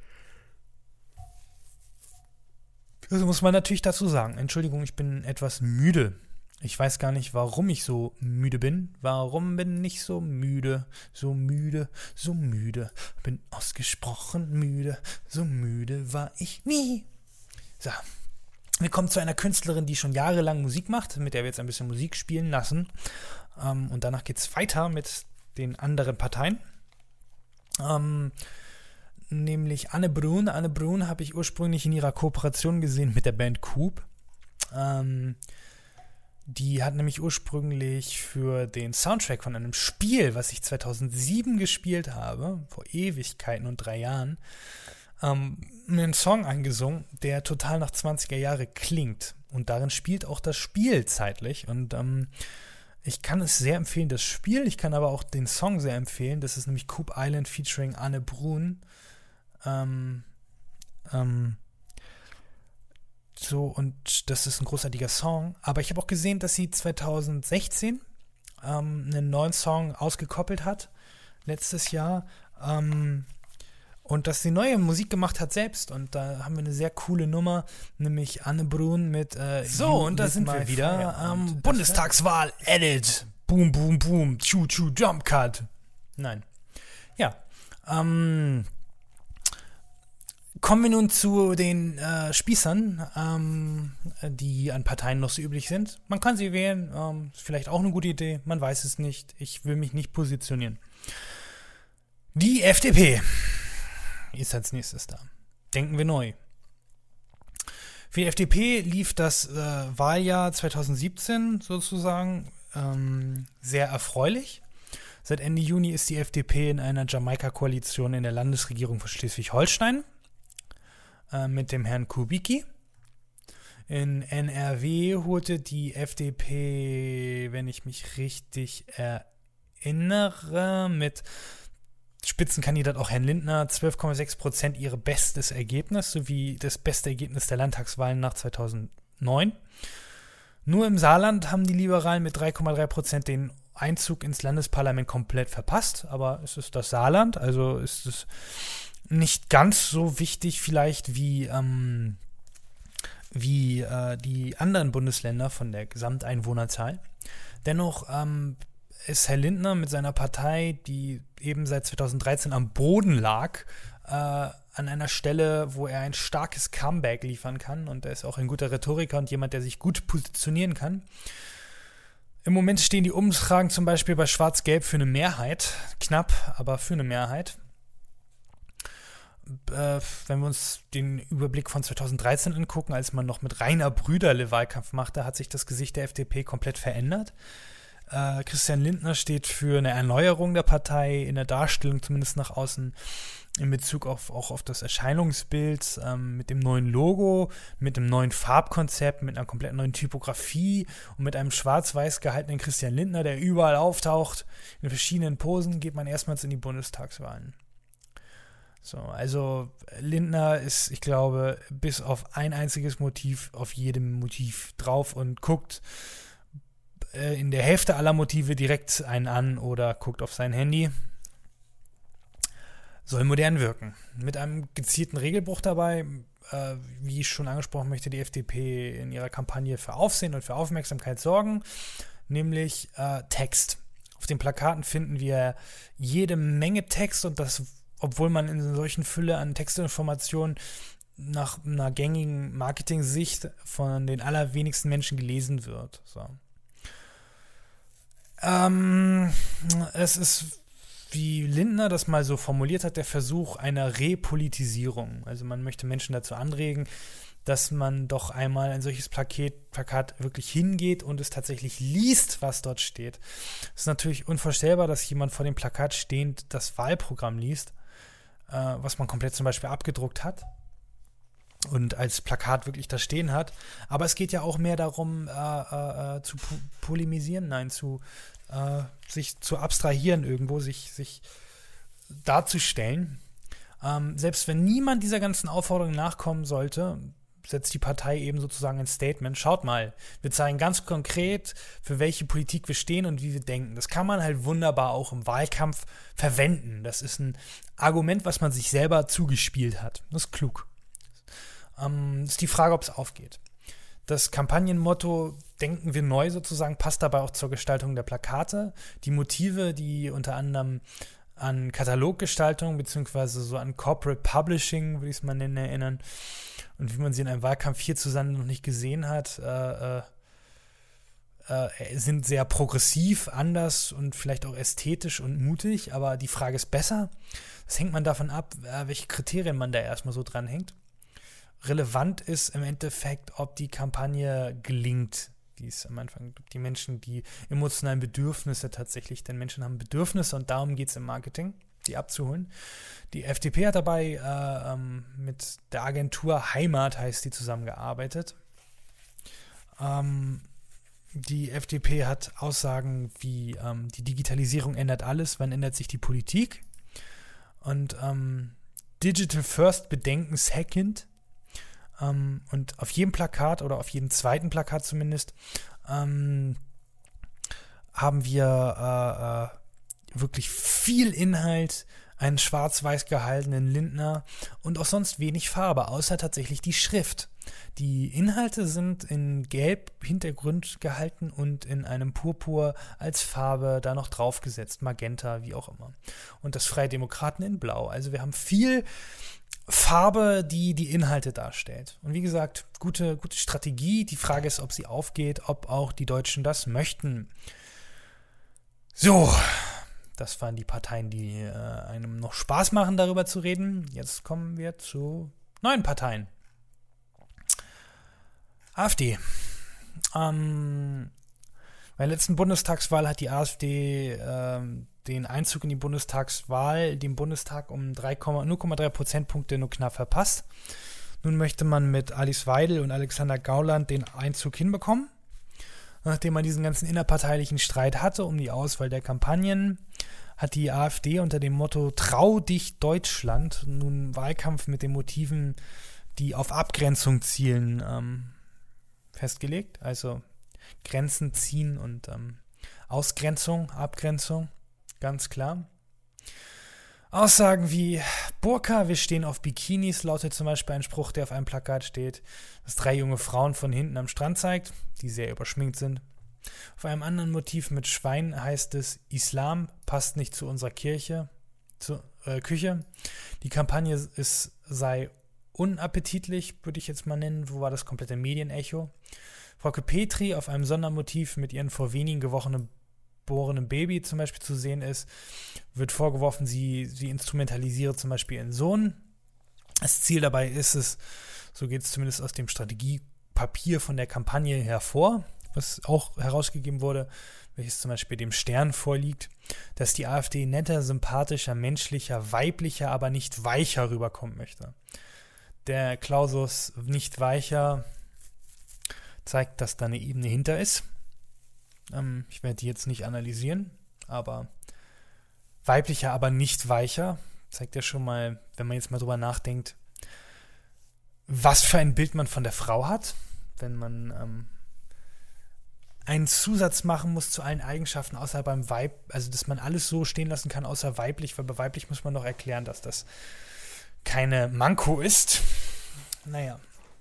Das muss man natürlich dazu sagen. Entschuldigung, ich bin etwas müde. Ich weiß gar nicht, warum ich so müde bin. Warum bin ich so müde? So müde, so müde. Bin ausgesprochen müde. So müde war ich nie. So. Wir kommen zu einer Künstlerin, die schon jahrelang Musik macht, mit der wir jetzt ein bisschen Musik spielen lassen. Ähm, und danach geht es weiter mit den anderen Parteien. Ähm, Nämlich Anne Brun. Anne Brun habe ich ursprünglich in ihrer Kooperation gesehen mit der Band Coop. Ähm, die hat nämlich ursprünglich für den Soundtrack von einem Spiel, was ich zweitausendsieben gespielt habe, vor Ewigkeiten und drei Jahren, ähm, einen Song angesungen, der total nach zwanziger Jahre klingt. Und darin spielt auch das Spiel zeitlich. Und ähm, ich kann es sehr empfehlen, das Spiel. Ich kann aber auch den Song sehr empfehlen. Das ist nämlich Coop Island featuring Anne Brun. Ähm, ähm, so, und das ist ein großartiger Song. Aber ich habe auch gesehen, dass sie zweitausendsechzehn ähm, einen neuen Song ausgekoppelt hat, letztes Jahr. Ähm, und dass sie neue Musik gemacht hat selbst. Und da haben wir eine sehr coole Nummer, nämlich Anne Brun mit äh, So, und da sind wir wieder. Ähm, Bundestagswahl, Edit. Boom, boom, boom. Choo, choo, Jump Cut. Nein. Ja. Ähm... Kommen wir nun zu den äh, Spießern, ähm, die an Parteien noch so üblich sind. Man kann sie wählen, ähm, ist vielleicht auch eine gute Idee, man weiß es nicht. Ich will mich nicht positionieren. Die F D P ist als nächstes da. Denken wir neu. Für die F D P lief das äh, Wahljahr zweitausendsiebzehn sozusagen ähm, sehr erfreulich. Seit Ende Juni ist die F D P in einer Jamaika-Koalition in der Landesregierung von Schleswig-Holstein mit dem Herrn Kubicki. In N R W holte die F D P, wenn ich mich richtig erinnere, mit Spitzenkandidat auch Herrn Lindner zwölf Komma sechs Prozent ihre bestes Ergebnis, sowie das beste Ergebnis der Landtagswahlen nach zweitausendneun. Nur im Saarland haben die Liberalen mit drei Komma drei Prozent den Einzug ins Landesparlament komplett verpasst, aber es ist das Saarland, also ist es nicht ganz so wichtig vielleicht wie, ähm, wie äh, die anderen Bundesländer von der Gesamteinwohnerzahl. Dennoch ähm, ist Herr Lindner mit seiner Partei, die eben seit zweitausenddreizehn am Boden lag, äh, an einer Stelle, wo er ein starkes Comeback liefern kann, und er ist auch ein guter Rhetoriker und jemand, der sich gut positionieren kann. Im Moment stehen die Umfragen zum Beispiel bei Schwarz-Gelb für eine Mehrheit, knapp, aber für eine Mehrheit. Äh, wenn wir uns den Überblick von zweitausenddreizehn angucken, als man noch mit Rainer Brüderle Wahlkampf machte, hat sich das Gesicht der F D P komplett verändert. Äh, Christian Lindner steht für eine Erneuerung der Partei, in der Darstellung zumindest nach außen, in Bezug auf, auch auf das Erscheinungsbild, ähm, mit dem neuen Logo, mit dem neuen Farbkonzept, mit einer komplett neuen Typografie und mit einem schwarz-weiß gehaltenen Christian Lindner, der überall auftaucht. In verschiedenen Posen geht man erstmals in die Bundestagswahlen. So, also Lindner ist, ich glaube, bis auf ein einziges Motiv auf jedem Motiv drauf und guckt äh, in der Hälfte aller Motive direkt einen an oder guckt auf sein Handy. Soll modern wirken. Mit einem gezielten Regelbruch dabei, äh, wie ich schon angesprochen, möchte die F D P in ihrer Kampagne für Aufsehen und für Aufmerksamkeit sorgen, nämlich äh, Text. Auf den Plakaten finden wir jede Menge Text und das, obwohl man in einer solchen Fülle an Textinformationen nach einer gängigen Marketing-Sicht von den allerwenigsten Menschen gelesen wird. So. Ähm, es ist, wie Lindner das mal so formuliert hat, der Versuch einer Repolitisierung. Also man möchte Menschen dazu anregen, dass man doch einmal ein solches Plakat, Plakat wirklich hingeht und es tatsächlich liest, was dort steht. Es ist natürlich unvorstellbar, dass jemand vor dem Plakat stehend das Wahlprogramm liest, äh, was man komplett zum Beispiel abgedruckt hat und als Plakat wirklich da stehen hat. Aber es geht ja auch mehr darum, äh, äh, zu po- polemisieren, nein, zu äh, sich zu abstrahieren irgendwo, sich, sich darzustellen. Ähm, selbst wenn niemand dieser ganzen Aufforderungen nachkommen sollte, setzt die Partei eben sozusagen ein Statement. Schaut mal, wir zeigen ganz konkret, für welche Politik wir stehen und wie wir denken. Das kann man halt wunderbar auch im Wahlkampf verwenden. Das ist ein Argument, was man sich selber zugespielt hat. Das ist klug. Ähm, ist die Frage, ob es aufgeht. Das Kampagnenmotto "Denken wir neu" sozusagen passt dabei auch zur Gestaltung der Plakate. Die Motive, die unter anderem an Kataloggestaltung beziehungsweise so an Corporate Publishing, würde ich es mal nennen, erinnern, und wie man sie in einem Wahlkampf hierzulande noch nicht gesehen hat, äh, äh, äh, sind sehr progressiv, anders und vielleicht auch ästhetisch und mutig, aber die Frage ist besser. Das hängt man davon ab, äh, welche Kriterien man da erstmal so dranhängt. Relevant ist im Endeffekt, ob die Kampagne gelingt, wie es am Anfang gibt. Die Menschen, die emotionalen Bedürfnisse tatsächlich, denn Menschen haben Bedürfnisse und darum geht es im Marketing, die abzuholen. Die F D P hat dabei äh, ähm, mit der Agentur Heimat, heißt die, zusammengearbeitet. Ähm, die F D P hat Aussagen wie ähm, die Digitalisierung ändert alles, wann ändert sich die Politik? Und ähm, Digital First bedenken Second. Um, und auf jedem Plakat oder auf jedem zweiten Plakat zumindest ähm, haben wir äh, äh, wirklich viel Inhalt, einen schwarz-weiß gehaltenen Lindner und auch sonst wenig Farbe, außer tatsächlich die Schrift. Die Inhalte sind in gelb Hintergrund gehalten und in einem Purpur als Farbe da noch draufgesetzt, Magenta, wie auch immer. Und das Freie Demokraten in blau. Also wir haben viel Farbe, die die Inhalte darstellt. Und wie gesagt, gute, gute Strategie. Die Frage ist, ob sie aufgeht, ob auch die Deutschen das möchten. So, das waren die Parteien, die äh, einem noch Spaß machen, darüber zu reden. Jetzt kommen wir zu neuen Parteien. AfD. Ähm, bei der letzten Bundestagswahl hat die AfD ähm, den Einzug in die Bundestagswahl, dem Bundestag um null Komma drei Prozentpunkte nur knapp verpasst. Nun möchte man mit Alice Weidel und Alexander Gauland den Einzug hinbekommen. Nachdem man diesen ganzen innerparteilichen Streit hatte um die Auswahl der Kampagnen, hat die AfD unter dem Motto "Trau dich Deutschland" nun Wahlkampf mit den Motiven, die auf Abgrenzung zielen, ähm, festgelegt. Also Grenzen ziehen und ähm, Ausgrenzung, Abgrenzung. Ganz klar. Aussagen wie "Burka, wir stehen auf Bikinis" lautet zum Beispiel ein Spruch, der auf einem Plakat steht, das drei junge Frauen von hinten am Strand zeigt, die sehr überschminkt sind. Auf einem anderen Motiv mit Schwein heißt es "Islam passt nicht zu unserer Kirche, zu, äh, Küche". Die Kampagne ist, sei unappetitlich, würde ich jetzt mal nennen. Wo war das komplette Medienecho? Frauke Petri auf einem Sondermotiv mit ihren vor wenigen Wochen geborenen Baby zum Beispiel zu sehen ist, wird vorgeworfen, sie, sie instrumentalisiere zum Beispiel ihren Sohn. Das Ziel dabei ist es, so geht es zumindest aus dem Strategiepapier von der Kampagne hervor, was auch herausgegeben wurde, welches zum Beispiel dem Stern vorliegt, dass die AfD netter, sympathischer, menschlicher, weiblicher, aber nicht weicher rüberkommen möchte. Der Klausus nicht weicher zeigt, dass da eine Ebene hinter ist. Ähm, ich werde die jetzt nicht analysieren, aber weiblicher, aber nicht weicher zeigt ja schon mal, wenn man jetzt mal drüber nachdenkt, was für ein Bild man von der Frau hat, wenn man ähm, einen Zusatz machen muss zu allen Eigenschaften, außer beim Weib, also dass man alles so stehen lassen kann, außer weiblich, weil bei weiblich muss man noch erklären, dass das keine Manko ist. Naja,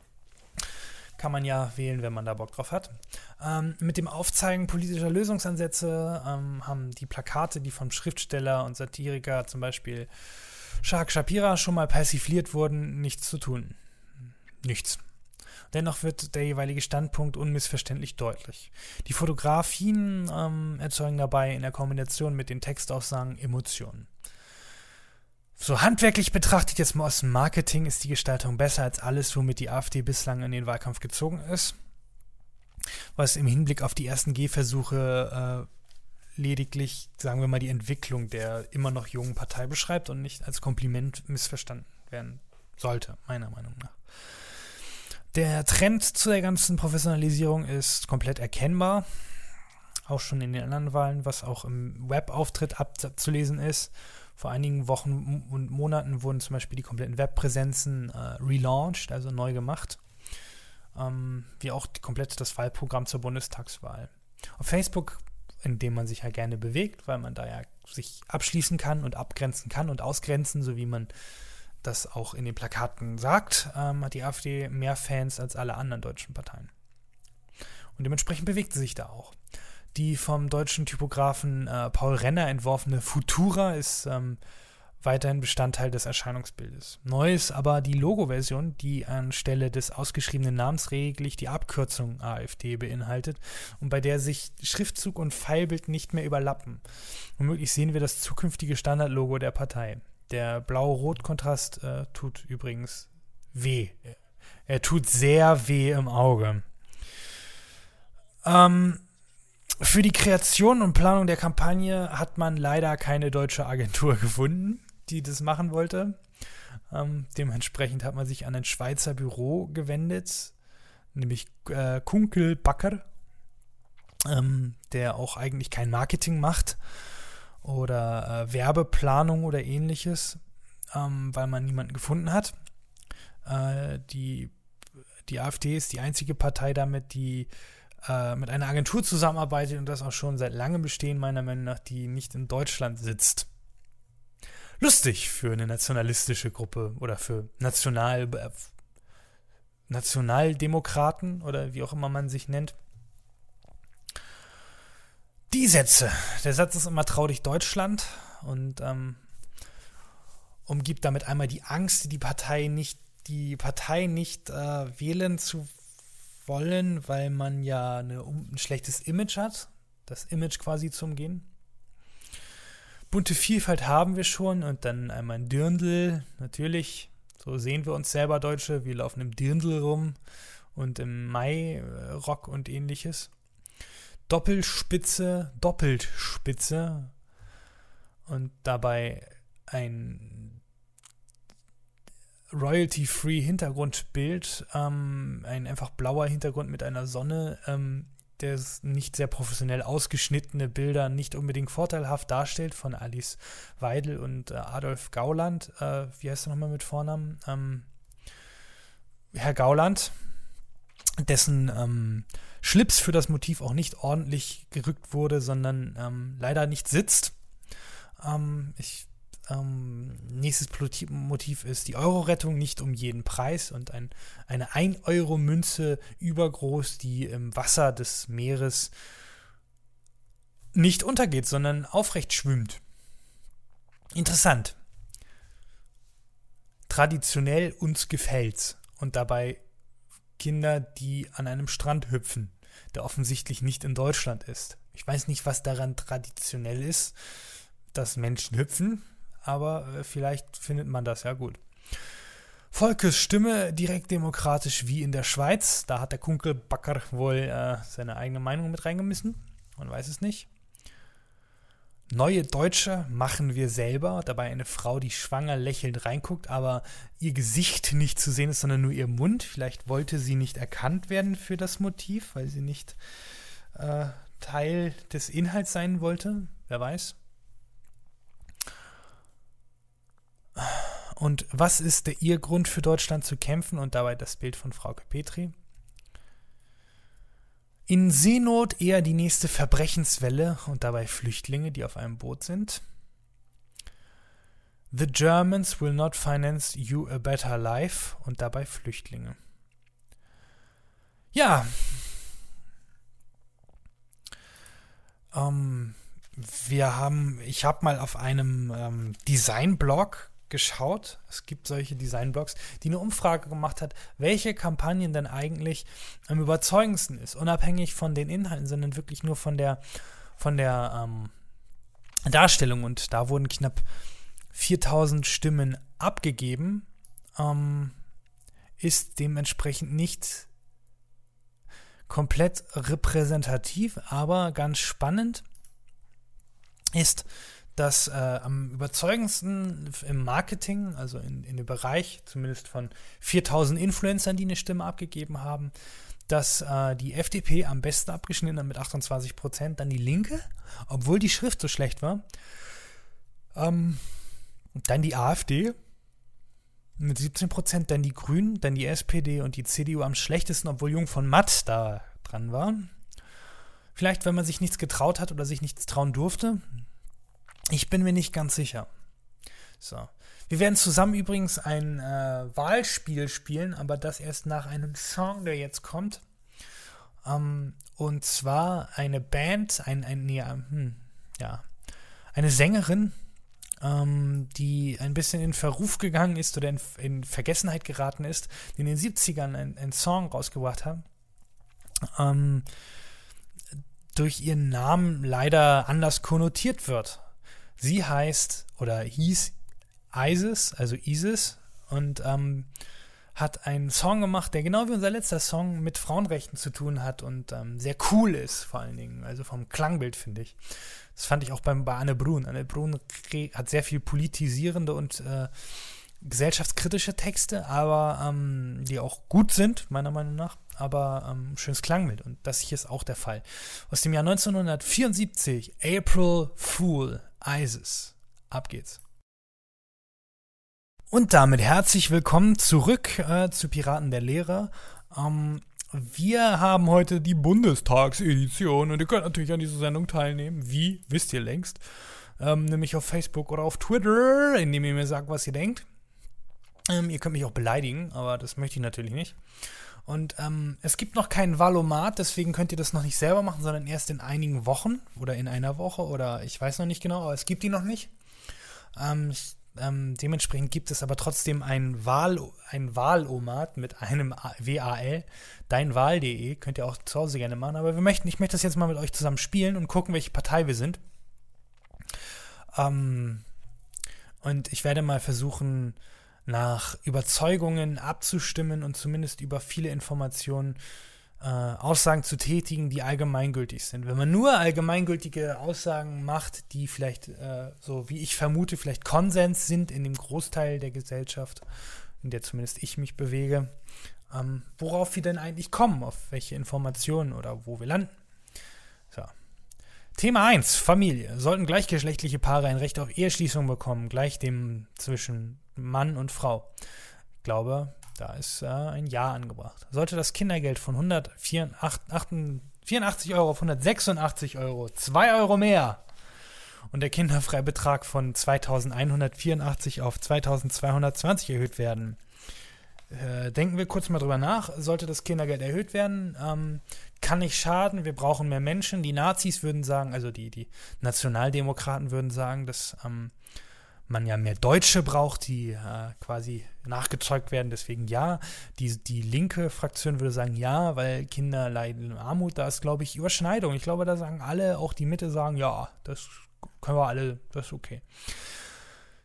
kann man ja wählen, wenn man da Bock drauf hat. Ähm, mit dem Aufzeigen politischer Lösungsansätze ähm, haben die Plakate, die vom Schriftsteller und Satiriker, zum Beispiel Shahak Shapira, schon mal persifliert wurden, nichts zu tun. Nichts. Dennoch wird der jeweilige Standpunkt unmissverständlich deutlich. Die Fotografien ähm, erzeugen dabei in der Kombination mit den Textaussagen Emotionen. So handwerklich betrachtet, jetzt mal aus dem Marketing, ist die Gestaltung besser als alles, womit die AfD bislang in den Wahlkampf gezogen ist. Was im Hinblick auf die ersten Gehversuche äh, lediglich, sagen wir mal, die Entwicklung der immer noch jungen Partei beschreibt und nicht als Kompliment missverstanden werden sollte, meiner Meinung nach. Der Trend zu der ganzen Professionalisierung ist komplett erkennbar, auch schon in den anderen Wahlen, was auch im Webauftritt abzulesen ist. Vor einigen Wochen und Monaten wurden zum Beispiel die kompletten Webpräsenzen äh, relaunched, also neu gemacht, ähm, wie auch die, komplett das Wahlprogramm zur Bundestagswahl. Auf Facebook, in dem man sich ja gerne bewegt, weil man da ja sich abschließen kann und abgrenzen kann und ausgrenzen, so wie man das auch in den Plakaten sagt, ähm, hat die AfD mehr Fans als alle anderen deutschen Parteien. Und dementsprechend bewegt sie sich da auch. Die vom deutschen Typografen äh, Paul Renner entworfene Futura ist ähm, weiterhin Bestandteil des Erscheinungsbildes. Neu ist aber die Logo-Version, die anstelle des ausgeschriebenen Namens lediglich die Abkürzung AfD beinhaltet und bei der sich Schriftzug und Pfeilbild nicht mehr überlappen. Womöglich sehen wir das zukünftige Standardlogo der Partei. Der Blau-Rot-Kontrast äh, tut übrigens weh. Er tut sehr weh im Auge. Ähm, für die Kreation und Planung der Kampagne hat man leider keine deutsche Agentur gefunden, die das machen wollte. Ähm, dementsprechend hat man sich an ein Schweizer Büro gewendet, nämlich äh, Kunkel Backer, ähm, der auch eigentlich kein Marketing macht oder äh, Werbeplanung oder ähnliches, ähm, weil man niemanden gefunden hat. Äh, die, die AfD ist die einzige Partei damit, die äh, mit einer Agentur zusammenarbeitet und das auch schon seit langem bestehen, meiner Meinung nach, die nicht in Deutschland sitzt. Lustig für eine nationalistische Gruppe oder für National, äh, Nationaldemokraten oder wie auch immer man sich nennt. Die Sätze. Der Satz ist immer trau dich Deutschland und ähm, umgibt damit einmal die Angst, die Partei nicht, die Partei nicht äh, wählen zu wollen, weil man ja eine, ein schlechtes Image hat. Das Image quasi zu umgehen. Bunte Vielfalt haben wir schon und dann einmal ein Dirndl, natürlich. So sehen wir uns selber Deutsche. Wir laufen im Dirndl rum und im Mai-Rock und ähnliches. Doppelspitze, doppelt spitze und dabei ein royalty-free Hintergrundbild, ähm, ein einfach blauer Hintergrund mit einer Sonne, ähm, der nicht sehr professionell ausgeschnittene Bilder nicht unbedingt vorteilhaft darstellt, von Alice Weidel und äh, Adolf Gauland, äh, wie heißt er nochmal mit Vornamen? Ähm, Herr Gauland, dessen ähm, Schlips für das Motiv auch nicht ordentlich gerückt wurde, sondern ähm, leider nicht sitzt. Ähm, ich, ähm, nächstes Motiv ist die Euro-Rettung, nicht um jeden Preis und ein, eine ein-Euro-Münze übergroß, die im Wasser des Meeres nicht untergeht, sondern aufrecht schwimmt. Interessant. Traditionell uns gefällt's und dabei Kinder, die an einem Strand hüpfen, der offensichtlich nicht in Deutschland ist. Ich weiß nicht, was daran traditionell ist, dass Menschen hüpfen, aber äh, vielleicht findet man das ja gut. Volkes Stimme, direkt demokratisch wie in der Schweiz. Da hat der Kunkelbacker wohl äh, seine eigene Meinung mit reingemissen. Man weiß es nicht. Neue Deutsche machen wir selber. Dabei eine Frau, die schwanger lächelnd reinguckt, aber ihr Gesicht nicht zu sehen ist, sondern nur ihr Mund. Vielleicht wollte sie nicht erkannt werden für das Motiv, weil sie nicht äh, Teil des Inhalts sein wollte. Wer weiß. Und was ist der, ihr Grund für Deutschland zu kämpfen? Und dabei das Bild von Frauke Petry. In Seenot eher die nächste Verbrechenswelle und dabei Flüchtlinge, die auf einem Boot sind. The Germans will not finance you a better life und dabei Flüchtlinge. Ja. Ähm, wir haben, ich habe mal auf einem ähm, Designblog geschaut. Es gibt solche Designblogs, die eine Umfrage gemacht hat, welche Kampagnen denn eigentlich am überzeugendsten ist, unabhängig von den Inhalten, sondern wirklich nur von der von der ähm, Darstellung. Und da wurden knapp viertausend Stimmen abgegeben. Ähm, ist dementsprechend nicht komplett repräsentativ, aber ganz spannend ist, dass äh, am überzeugendsten im Marketing, also in, in dem Bereich zumindest von viertausend Influencern, die eine Stimme abgegeben haben, dass äh, die F D P am besten abgeschnitten hat mit achtundzwanzig Prozent, dann die Linke, obwohl die Schrift so schlecht war, ähm, dann die AfD mit siebzehn Prozent, dann die Grünen, dann die S P D und die C D U am schlechtesten, obwohl Jung von Matt da dran war. Vielleicht, wenn man sich nichts getraut hat oder sich nichts trauen durfte. Ich bin mir nicht ganz sicher. So. Wir werden zusammen übrigens ein äh, Wahlspiel spielen, aber das erst nach einem Song, der jetzt kommt. Ähm, und zwar eine Band, ein, ein ja, hm, ja, eine Sängerin, ähm, die ein bisschen in Verruf gegangen ist oder in, in Vergessenheit geraten ist, die in den siebzigern einen Song rausgebracht haben. Ähm, durch ihren Namen leider anders konnotiert wird. Sie heißt oder hieß Isis, also Isis, und ähm, hat einen Song gemacht, der genau wie unser letzter Song mit Frauenrechten zu tun hat und ähm, sehr cool ist, vor allen Dingen, also vom Klangbild, finde ich. Das fand ich auch beim, bei Anne Brun. Anne Brun hat sehr viel politisierende und äh, gesellschaftskritische Texte, aber ähm, die auch gut sind, meiner Meinung nach, aber ähm, schönes Klangbild. Und das hier ist auch der Fall. Aus dem Jahr neunzehnhundertvierundsiebzig, April Fool, Isis. Ab geht's. Und damit herzlich willkommen zurück äh, zu Piraten der Lehre. Ähm, wir haben heute die Bundestagsedition und ihr könnt natürlich an dieser Sendung teilnehmen, wie, wisst ihr längst, ähm, nämlich auf Facebook oder auf Twitter, indem ihr mir sagt, was ihr denkt. Ähm, ihr könnt mich auch beleidigen, aber das möchte ich natürlich nicht. Und ähm, es gibt noch keinen Valomat, deswegen könnt ihr das noch nicht selber machen, sondern erst in einigen Wochen oder in einer Woche oder ich weiß noch nicht genau, aber es gibt die noch nicht. Ähm, ich, ähm, dementsprechend gibt es aber trotzdem ein, Wahl, ein Wahlomat mit einem W A L, deinwahl punkt de, könnt ihr auch zu Hause gerne machen, aber wir möchten, ich möchte das jetzt mal mit euch zusammen spielen und gucken, welche Partei wir sind. Ähm, und ich werde mal versuchen, nach Überzeugungen abzustimmen und zumindest über viele Informationen äh, Aussagen zu tätigen, die allgemeingültig sind. Wenn man nur allgemeingültige Aussagen macht, die vielleicht, äh, so wie ich vermute, vielleicht Konsens sind in dem Großteil der Gesellschaft, in der zumindest ich mich bewege, ähm, worauf wir denn eigentlich kommen, auf welche Informationen oder wo wir landen. So. Thema eins, Familie. Sollten gleichgeschlechtliche Paare ein Recht auf Eheschließung bekommen, gleich dem zwischen Mann und Frau? Ich glaube, da ist äh, ein Ja angebracht. Sollte das Kindergeld von hundertvierundachtzig Euro auf hundertsechsundachtzig Euro, zwei Euro mehr, und der Kinderfreibetrag von zweitausendeinhundertvierundachtzig auf zweitausendzweihundertzwanzig erhöht werden? Äh, denken wir kurz mal drüber nach. Sollte das Kindergeld erhöht werden, ähm, kann nicht schaden. Wir brauchen mehr Menschen. Die Nazis würden sagen, also die, die Nationaldemokraten würden sagen, dass ähm, man ja mehr Deutsche braucht, die äh, quasi nachgezeugt werden. Deswegen ja. Die, die linke Fraktion würde sagen ja, weil Kinder leiden in Armut. Da ist, glaube ich, Überschneidung. Ich glaube, da sagen alle, auch die Mitte sagen, ja, das können wir alle, das ist okay.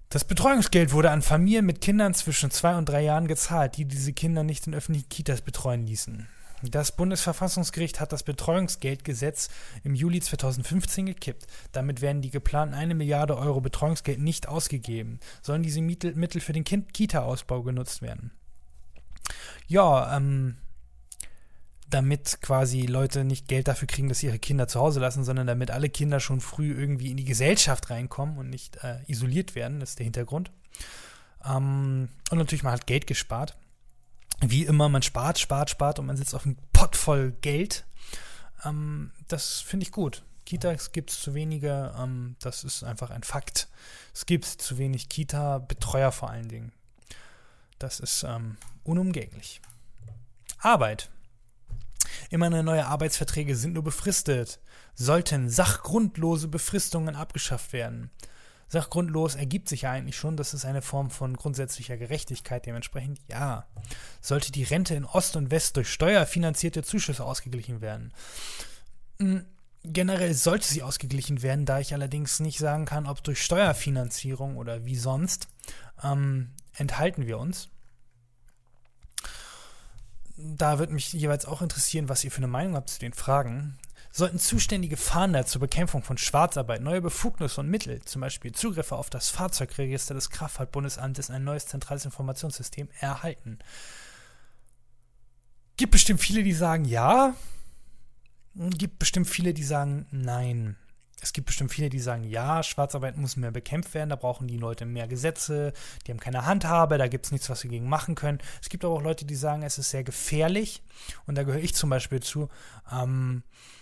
Das Betreuungsgeld wurde an Familien mit Kindern zwischen zwei und drei Jahren gezahlt, die diese Kinder nicht in öffentlichen Kitas betreuen ließen. Das Bundesverfassungsgericht hat das Betreuungsgeldgesetz im Juli zweitausendfünfzehn gekippt. Damit werden die geplanten eine Milliarde Euro Betreuungsgeld nicht ausgegeben, sollen diese Mittel für den Kita-Ausbau genutzt werden. Ja, ähm, damit quasi Leute nicht Geld dafür kriegen, dass sie ihre Kinder zu Hause lassen, sondern damit alle Kinder schon früh irgendwie in die Gesellschaft reinkommen und nicht äh, isoliert werden, das ist der Hintergrund. Ähm, und natürlich, man hat Geld gespart. Wie immer, man spart, spart, spart und man sitzt auf einem Pott voll Geld. Ähm, das finde ich gut. Kitas gibt es zu wenige, ähm, das ist einfach ein Fakt. Es gibt zu wenig Kita-Betreuer vor allen Dingen. Das ist ähm, unumgänglich. Arbeit. Immer neue Arbeitsverträge sind nur befristet. Sollten sachgrundlose Befristungen abgeschafft werden. Sachgrundlos ergibt sich ja eigentlich schon, das ist eine Form von grundsätzlicher Gerechtigkeit. Dementsprechend ja. Sollte die Rente in Ost und West durch steuerfinanzierte Zuschüsse ausgeglichen werden. Generell sollte sie ausgeglichen werden, da ich allerdings nicht sagen kann, ob durch Steuerfinanzierung oder wie sonst, ähm, enthalten wir uns. Da würde mich jeweils auch interessieren, was ihr für eine Meinung habt zu den Fragen. Sollten zuständige Fahnder zur Bekämpfung von Schwarzarbeit neue Befugnisse und Mittel, zum Beispiel Zugriffe auf das Fahrzeugregister des Kraftfahrtbundesamtes, ein neues zentrales Informationssystem erhalten? Gibt bestimmt viele, die sagen ja. Gibt bestimmt viele, die sagen nein. Es gibt bestimmt viele, die sagen, ja, Schwarzarbeit muss mehr bekämpft werden, da brauchen die Leute mehr Gesetze, die haben keine Handhabe, da gibt es nichts, was wir gegen machen können. Es gibt aber auch Leute, die sagen, es ist sehr gefährlich und da gehöre ich zum Beispiel zu, ähm,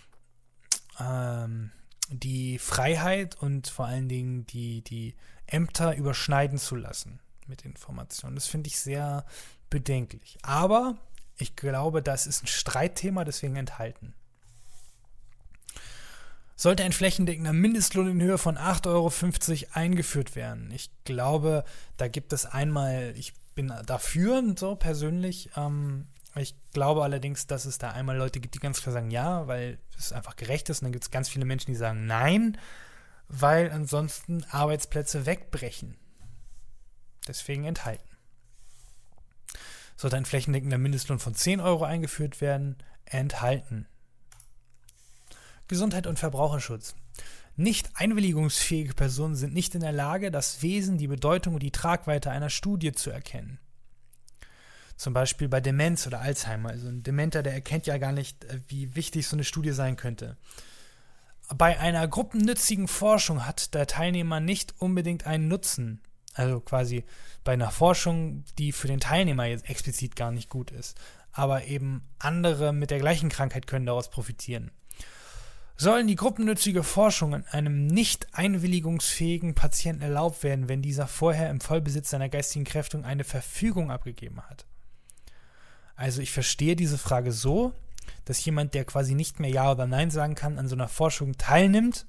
ähm, die Freiheit und vor allen Dingen die, die Ämter überschneiden zu lassen mit Informationen. Das finde ich sehr bedenklich. Aber ich glaube, das ist ein Streitthema, deswegen enthalten. Sollte ein flächendeckender Mindestlohn in Höhe von acht Euro fünfzig eingeführt werden? Ich glaube, da gibt es einmal, ich bin dafür und so persönlich, ähm, ich glaube allerdings, dass es da einmal Leute gibt, die ganz klar sagen ja, weil es einfach gerecht ist und dann gibt es ganz viele Menschen, die sagen nein, weil ansonsten Arbeitsplätze wegbrechen. Deswegen enthalten. Sollte ein flächendeckender Mindestlohn von zehn Euro eingeführt werden? Enthalten. Gesundheit und Verbraucherschutz. Nicht einwilligungsfähige Personen sind nicht in der Lage, das Wesen, die Bedeutung und die Tragweite einer Studie zu erkennen. Zum Beispiel bei Demenz oder Alzheimer. Also ein Dementer, der erkennt ja gar nicht, wie wichtig so eine Studie sein könnte. Bei einer gruppennützigen Forschung hat der Teilnehmer nicht unbedingt einen Nutzen. Also quasi bei einer Forschung, die für den Teilnehmer jetzt explizit gar nicht gut ist. Aber eben andere mit der gleichen Krankheit können daraus profitieren. Sollen die gruppennützige Forschung an einem nicht einwilligungsfähigen Patienten erlaubt werden, wenn dieser vorher im Vollbesitz seiner geistigen Kräfte eine Verfügung abgegeben hat? Also ich verstehe diese Frage so, dass jemand, der quasi nicht mehr Ja oder Nein sagen kann, an so einer Forschung teilnimmt,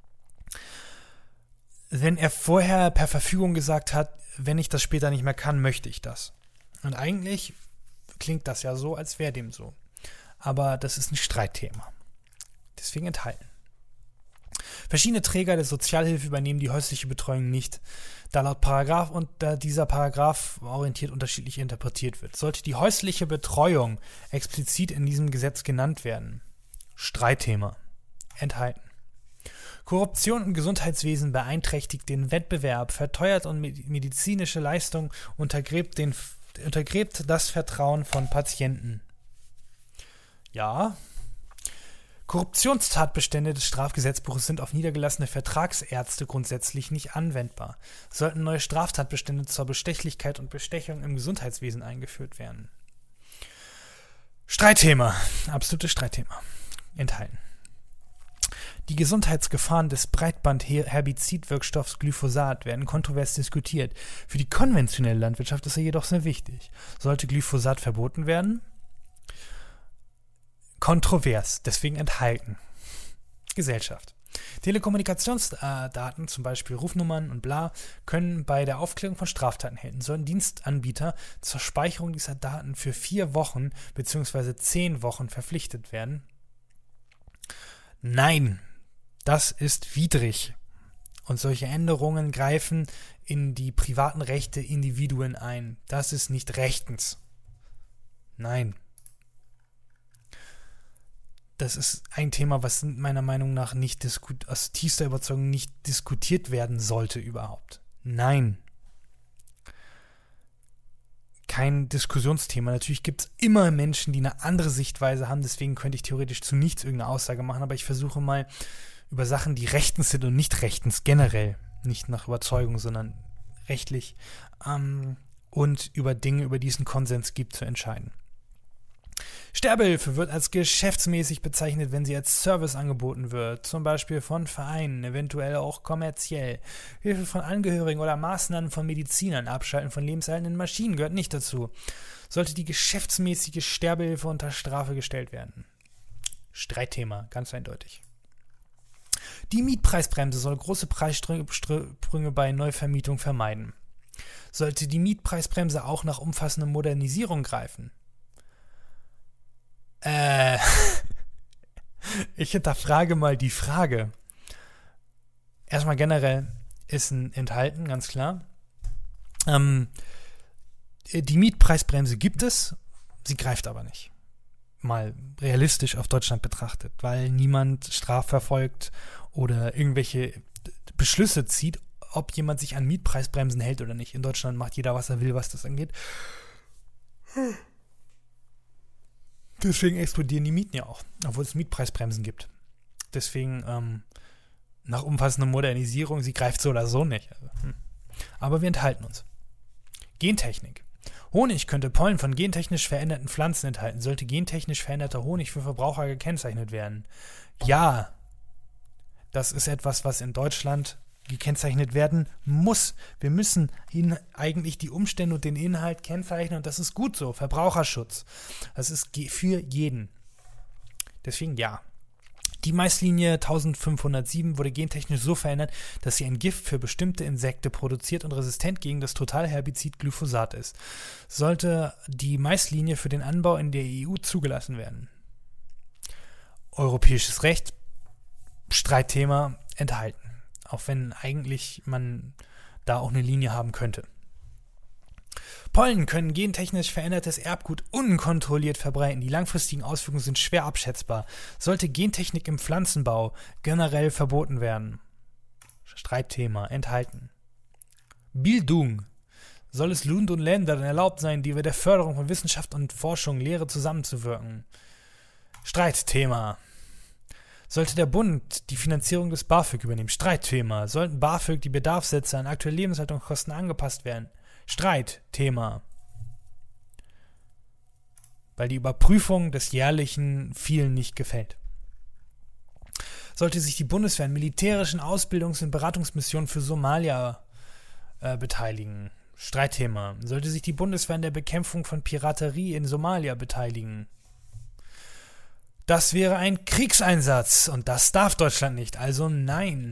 wenn er vorher per Verfügung gesagt hat, wenn ich das später nicht mehr kann, möchte ich das. Und eigentlich klingt das ja so, als wäre dem so. Aber das ist ein Streitthema. Deswegen enthalten. Verschiedene Träger der Sozialhilfe übernehmen die häusliche Betreuung nicht, da laut Paragraph und da dieser Paragraph orientiert unterschiedlich interpretiert wird. Sollte die häusliche Betreuung explizit in diesem Gesetz genannt werden? Streitthema. Enthalten. Korruption im Gesundheitswesen beeinträchtigt den Wettbewerb, verteuert und medizinische Leistung, untergräbt, den, untergräbt das Vertrauen von Patienten. Ja. Korruptionstatbestände des Strafgesetzbuches sind auf niedergelassene Vertragsärzte grundsätzlich nicht anwendbar. Sollten neue Straftatbestände zur Bestechlichkeit und Bestechung im Gesundheitswesen eingeführt werden? Streitthema. Absolutes Streitthema. Enthalten. Die Gesundheitsgefahren des Breitband-Herbizidwirkstoffs Glyphosat werden kontrovers diskutiert. Für die konventionelle Landwirtschaft ist er jedoch sehr wichtig. Sollte Glyphosat verboten werden? Kontrovers, deswegen enthalten. Gesellschaft. Telekommunikationsdaten, zum Beispiel Rufnummern und bla, können bei der Aufklärung von Straftaten helfen. Sollen Dienstanbieter zur Speicherung dieser Daten für vier Wochen bzw. zehn Wochen verpflichtet werden? Nein, das ist widrig. Und solche Änderungen greifen in die privaten Rechte Individuen ein. Das ist nicht rechtens. Nein. Das ist ein Thema, was meiner Meinung nach nicht diskut- aus tiefster Überzeugung nicht diskutiert werden sollte überhaupt. Nein. Kein Diskussionsthema. Natürlich gibt es immer Menschen, die eine andere Sichtweise haben, deswegen könnte ich theoretisch zu nichts irgendeine Aussage machen, aber ich versuche mal über Sachen, die rechtens sind und nicht rechtens, generell, nicht nach Überzeugung, sondern rechtlich, ähm, und über Dinge, über die es einen Konsens gibt, zu entscheiden. Sterbehilfe wird als geschäftsmäßig bezeichnet, wenn sie als Service angeboten wird, zum Beispiel von Vereinen, eventuell auch kommerziell. Hilfe von Angehörigen oder Maßnahmen von Medizinern, Abschalten von lebenserhaltenden Maschinen gehört nicht dazu. Sollte die geschäftsmäßige Sterbehilfe unter Strafe gestellt werden. Streitthema, ganz eindeutig. Die Mietpreisbremse soll große Preissprünge bei Neuvermietung vermeiden. Sollte die Mietpreisbremse auch nach umfassender Modernisierung greifen? Äh, ich hinterfrage mal die Frage. Erstmal generell ist ein Enthalten, ganz klar. Ähm, die Mietpreisbremse gibt es, sie greift aber nicht. Mal realistisch auf Deutschland betrachtet, weil niemand strafverfolgt oder irgendwelche Beschlüsse zieht, ob jemand sich an Mietpreisbremsen hält oder nicht. In Deutschland macht jeder, was er will, was das angeht. Deswegen explodieren die Mieten ja auch, obwohl es Mietpreisbremsen gibt. Deswegen ähm, nach umfassender Modernisierung, sie greift so oder so nicht. Also, hm. Aber wir enthalten uns. Gentechnik. Honig könnte Pollen von gentechnisch veränderten Pflanzen enthalten. Sollte gentechnisch veränderter Honig für Verbraucher gekennzeichnet werden? Ja, das ist etwas, was in Deutschland gekennzeichnet werden muss. Wir müssen ihn eigentlich die Umstände und den Inhalt kennzeichnen und das ist gut so. Verbraucherschutz. Das ist für jeden. Deswegen ja. Die Maislinie eintausendfünfhundertsieben wurde gentechnisch so verändert, dass sie ein Gift für bestimmte Insekten produziert und resistent gegen das Totalherbizid Glyphosat ist. Sollte die Maislinie für den Anbau in der E U zugelassen werden? Europäisches Recht, Streitthema, enthalten. Auch wenn eigentlich man da auch eine Linie haben könnte. Pollen können gentechnisch verändertes Erbgut unkontrolliert verbreiten. Die langfristigen Auswirkungen sind schwer abschätzbar. Sollte Gentechnik im Pflanzenbau generell verboten werden? Streitthema, enthalten. Bildung. Soll es Lund und Ländern erlaubt sein, die bei der Förderung von Wissenschaft und Forschung, Lehre zusammenzuwirken? Streitthema. Sollte der Bund die Finanzierung des BAföG übernehmen? Streitthema. Sollten BAföG die Bedarfssätze an aktuelle Lebenshaltungskosten angepasst werden? Streitthema. Weil die Überprüfung des Jährlichen vielen nicht gefällt. Sollte sich die Bundeswehr an militärischen Ausbildungs- und Beratungsmissionen für Somalia äh, beteiligen? Streitthema. Sollte sich die Bundeswehr an der Bekämpfung von Piraterie in Somalia beteiligen? Das wäre ein Kriegseinsatz und das darf Deutschland nicht, also nein.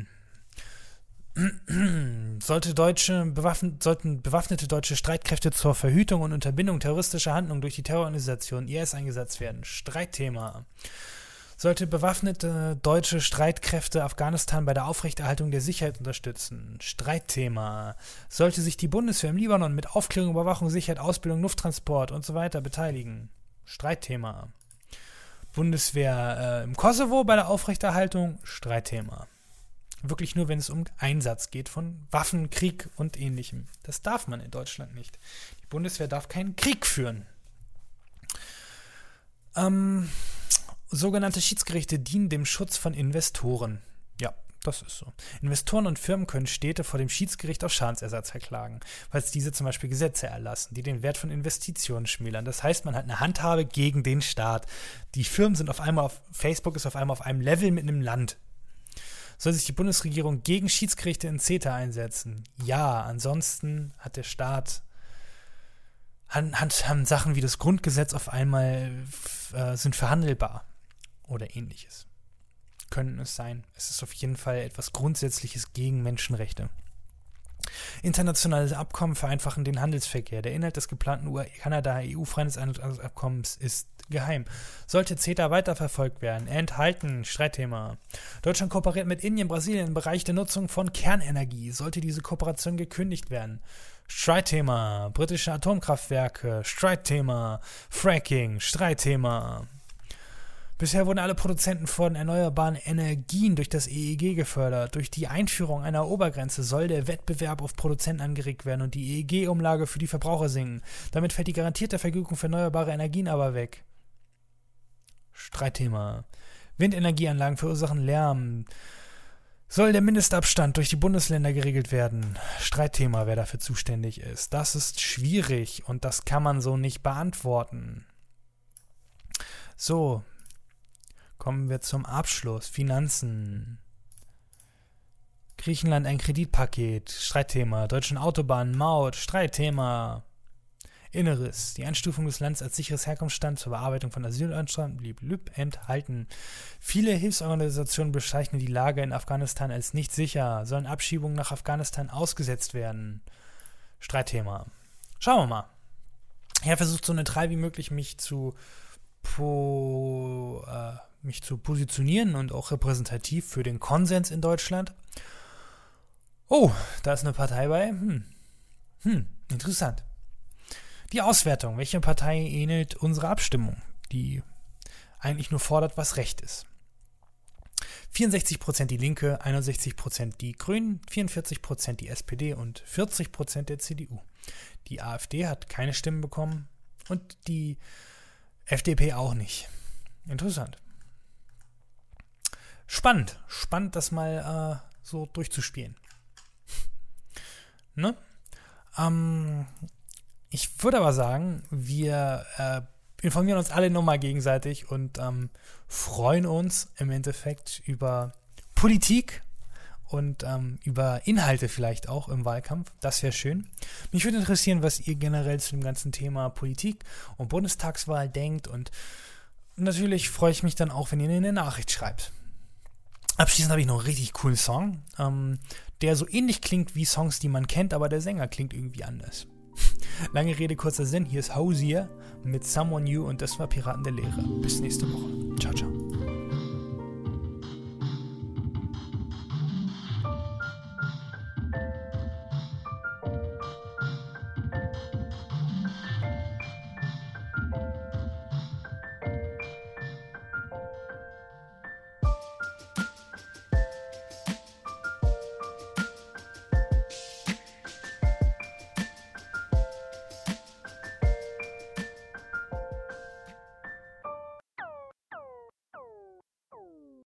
Sollte deutsche, bewaffn- sollten bewaffnete deutsche Streitkräfte zur Verhütung und Unterbindung terroristischer Handlungen durch die Terrororganisation I S eingesetzt werden? Streitthema. Sollte bewaffnete deutsche Streitkräfte Afghanistan bei der Aufrechterhaltung der Sicherheit unterstützen? Streitthema. Sollte sich die Bundeswehr im Libanon mit Aufklärung, Überwachung, Sicherheit, Ausbildung, Lufttransport und so weiter beteiligen? Streitthema. Bundeswehr äh, im Kosovo bei der Aufrechterhaltung? Streitthema. Wirklich nur, wenn es um Einsatz geht von Waffen, Krieg und Ähnlichem. Das darf man in Deutschland nicht. Die Bundeswehr darf keinen Krieg führen. Ähm, sogenannte Schiedsgerichte dienen dem Schutz von Investoren. Ja, das ist so. Investoren und Firmen können Städte vor dem Schiedsgericht auf Schadensersatz verklagen, falls diese zum Beispiel Gesetze erlassen, die den Wert von Investitionen schmälern. Das heißt, man hat eine Handhabe gegen den Staat. Die Firmen sind auf einmal auf, Facebook ist auf einmal auf einem Level mit einem Land. Soll sich die Bundesregierung gegen Schiedsgerichte in CETA einsetzen? Ja, ansonsten hat der Staat han, han, haben Sachen wie das Grundgesetz auf einmal äh, sind verhandelbar oder ähnliches. Können es sein. Es ist auf jeden Fall etwas Grundsätzliches gegen Menschenrechte. Internationales Abkommen vereinfachen den Handelsverkehr. Der Inhalt des geplanten Kanada-E U-Freihandelsabkommens ist geheim. Sollte CETA weiterverfolgt werden? Enthalten. Streitthema. Deutschland kooperiert mit Indien, Brasilien im Bereich der Nutzung von Kernenergie. Sollte diese Kooperation gekündigt werden? Streitthema. Britische Atomkraftwerke. Streitthema. Fracking. Streitthema. Bisher wurden alle Produzenten von erneuerbaren Energien durch das E E G gefördert. Durch die Einführung einer Obergrenze soll der Wettbewerb auf Produzenten angeregt werden und die E E G-Umlage für die Verbraucher sinken. Damit fällt die garantierte Vergütung für erneuerbare Energien aber weg. Streitthema. Windenergieanlagen verursachen Lärm. Soll der Mindestabstand durch die Bundesländer geregelt werden? Streitthema, wer dafür zuständig ist. Das ist schwierig und das kann man so nicht beantworten. So. Kommen wir zum Abschluss. Finanzen. Griechenland ein Kreditpaket. Streitthema. Deutschen Autobahnen, Maut. Streitthema. Inneres. Die Einstufung des Landes als sicheres Herkunftsland zur Bearbeitung von Asylantragern blieb enthalten. Viele Hilfsorganisationen bezeichnen die Lage in Afghanistan als nicht sicher. Sollen Abschiebungen nach Afghanistan ausgesetzt werden? Streitthema. Schauen wir mal. Ich habe versucht, so neutral wie möglich mich zu po, äh, mich zu positionieren und auch repräsentativ für den Konsens in Deutschland. Oh, da ist eine Partei bei. Hm, hm, interessant. Die Auswertung. Welche Partei ähnelt unserer Abstimmung, die eigentlich nur fordert, was Recht ist? vierundsechzig Prozent die Linke, einundsechzig Prozent die Grünen, vierundvierzig Prozent die S P D und vierzig Prozent der C D U. Die AfD hat keine Stimmen bekommen und die F D P auch nicht. Interessant. Spannend. Spannend, das mal äh, so durchzuspielen. Ne? Ähm, ich würde aber sagen, wir äh, informieren uns alle nochmal gegenseitig und ähm, freuen uns im Endeffekt über Politik und ähm, über Inhalte vielleicht auch im Wahlkampf. Das wäre schön. Mich würde interessieren, was ihr generell zu dem ganzen Thema Politik und Bundestagswahl denkt und natürlich freue ich mich dann auch, wenn ihr eine Nachricht schreibt. Abschließend habe ich noch einen richtig coolen Song, ähm, der so ähnlich klingt wie Songs, die man kennt, aber der Sänger klingt irgendwie anders. Lange Rede, kurzer Sinn. Hier ist Hosier mit Someone New und das war Piraten der Lehre. Bis nächste Woche. Ciao, ciao.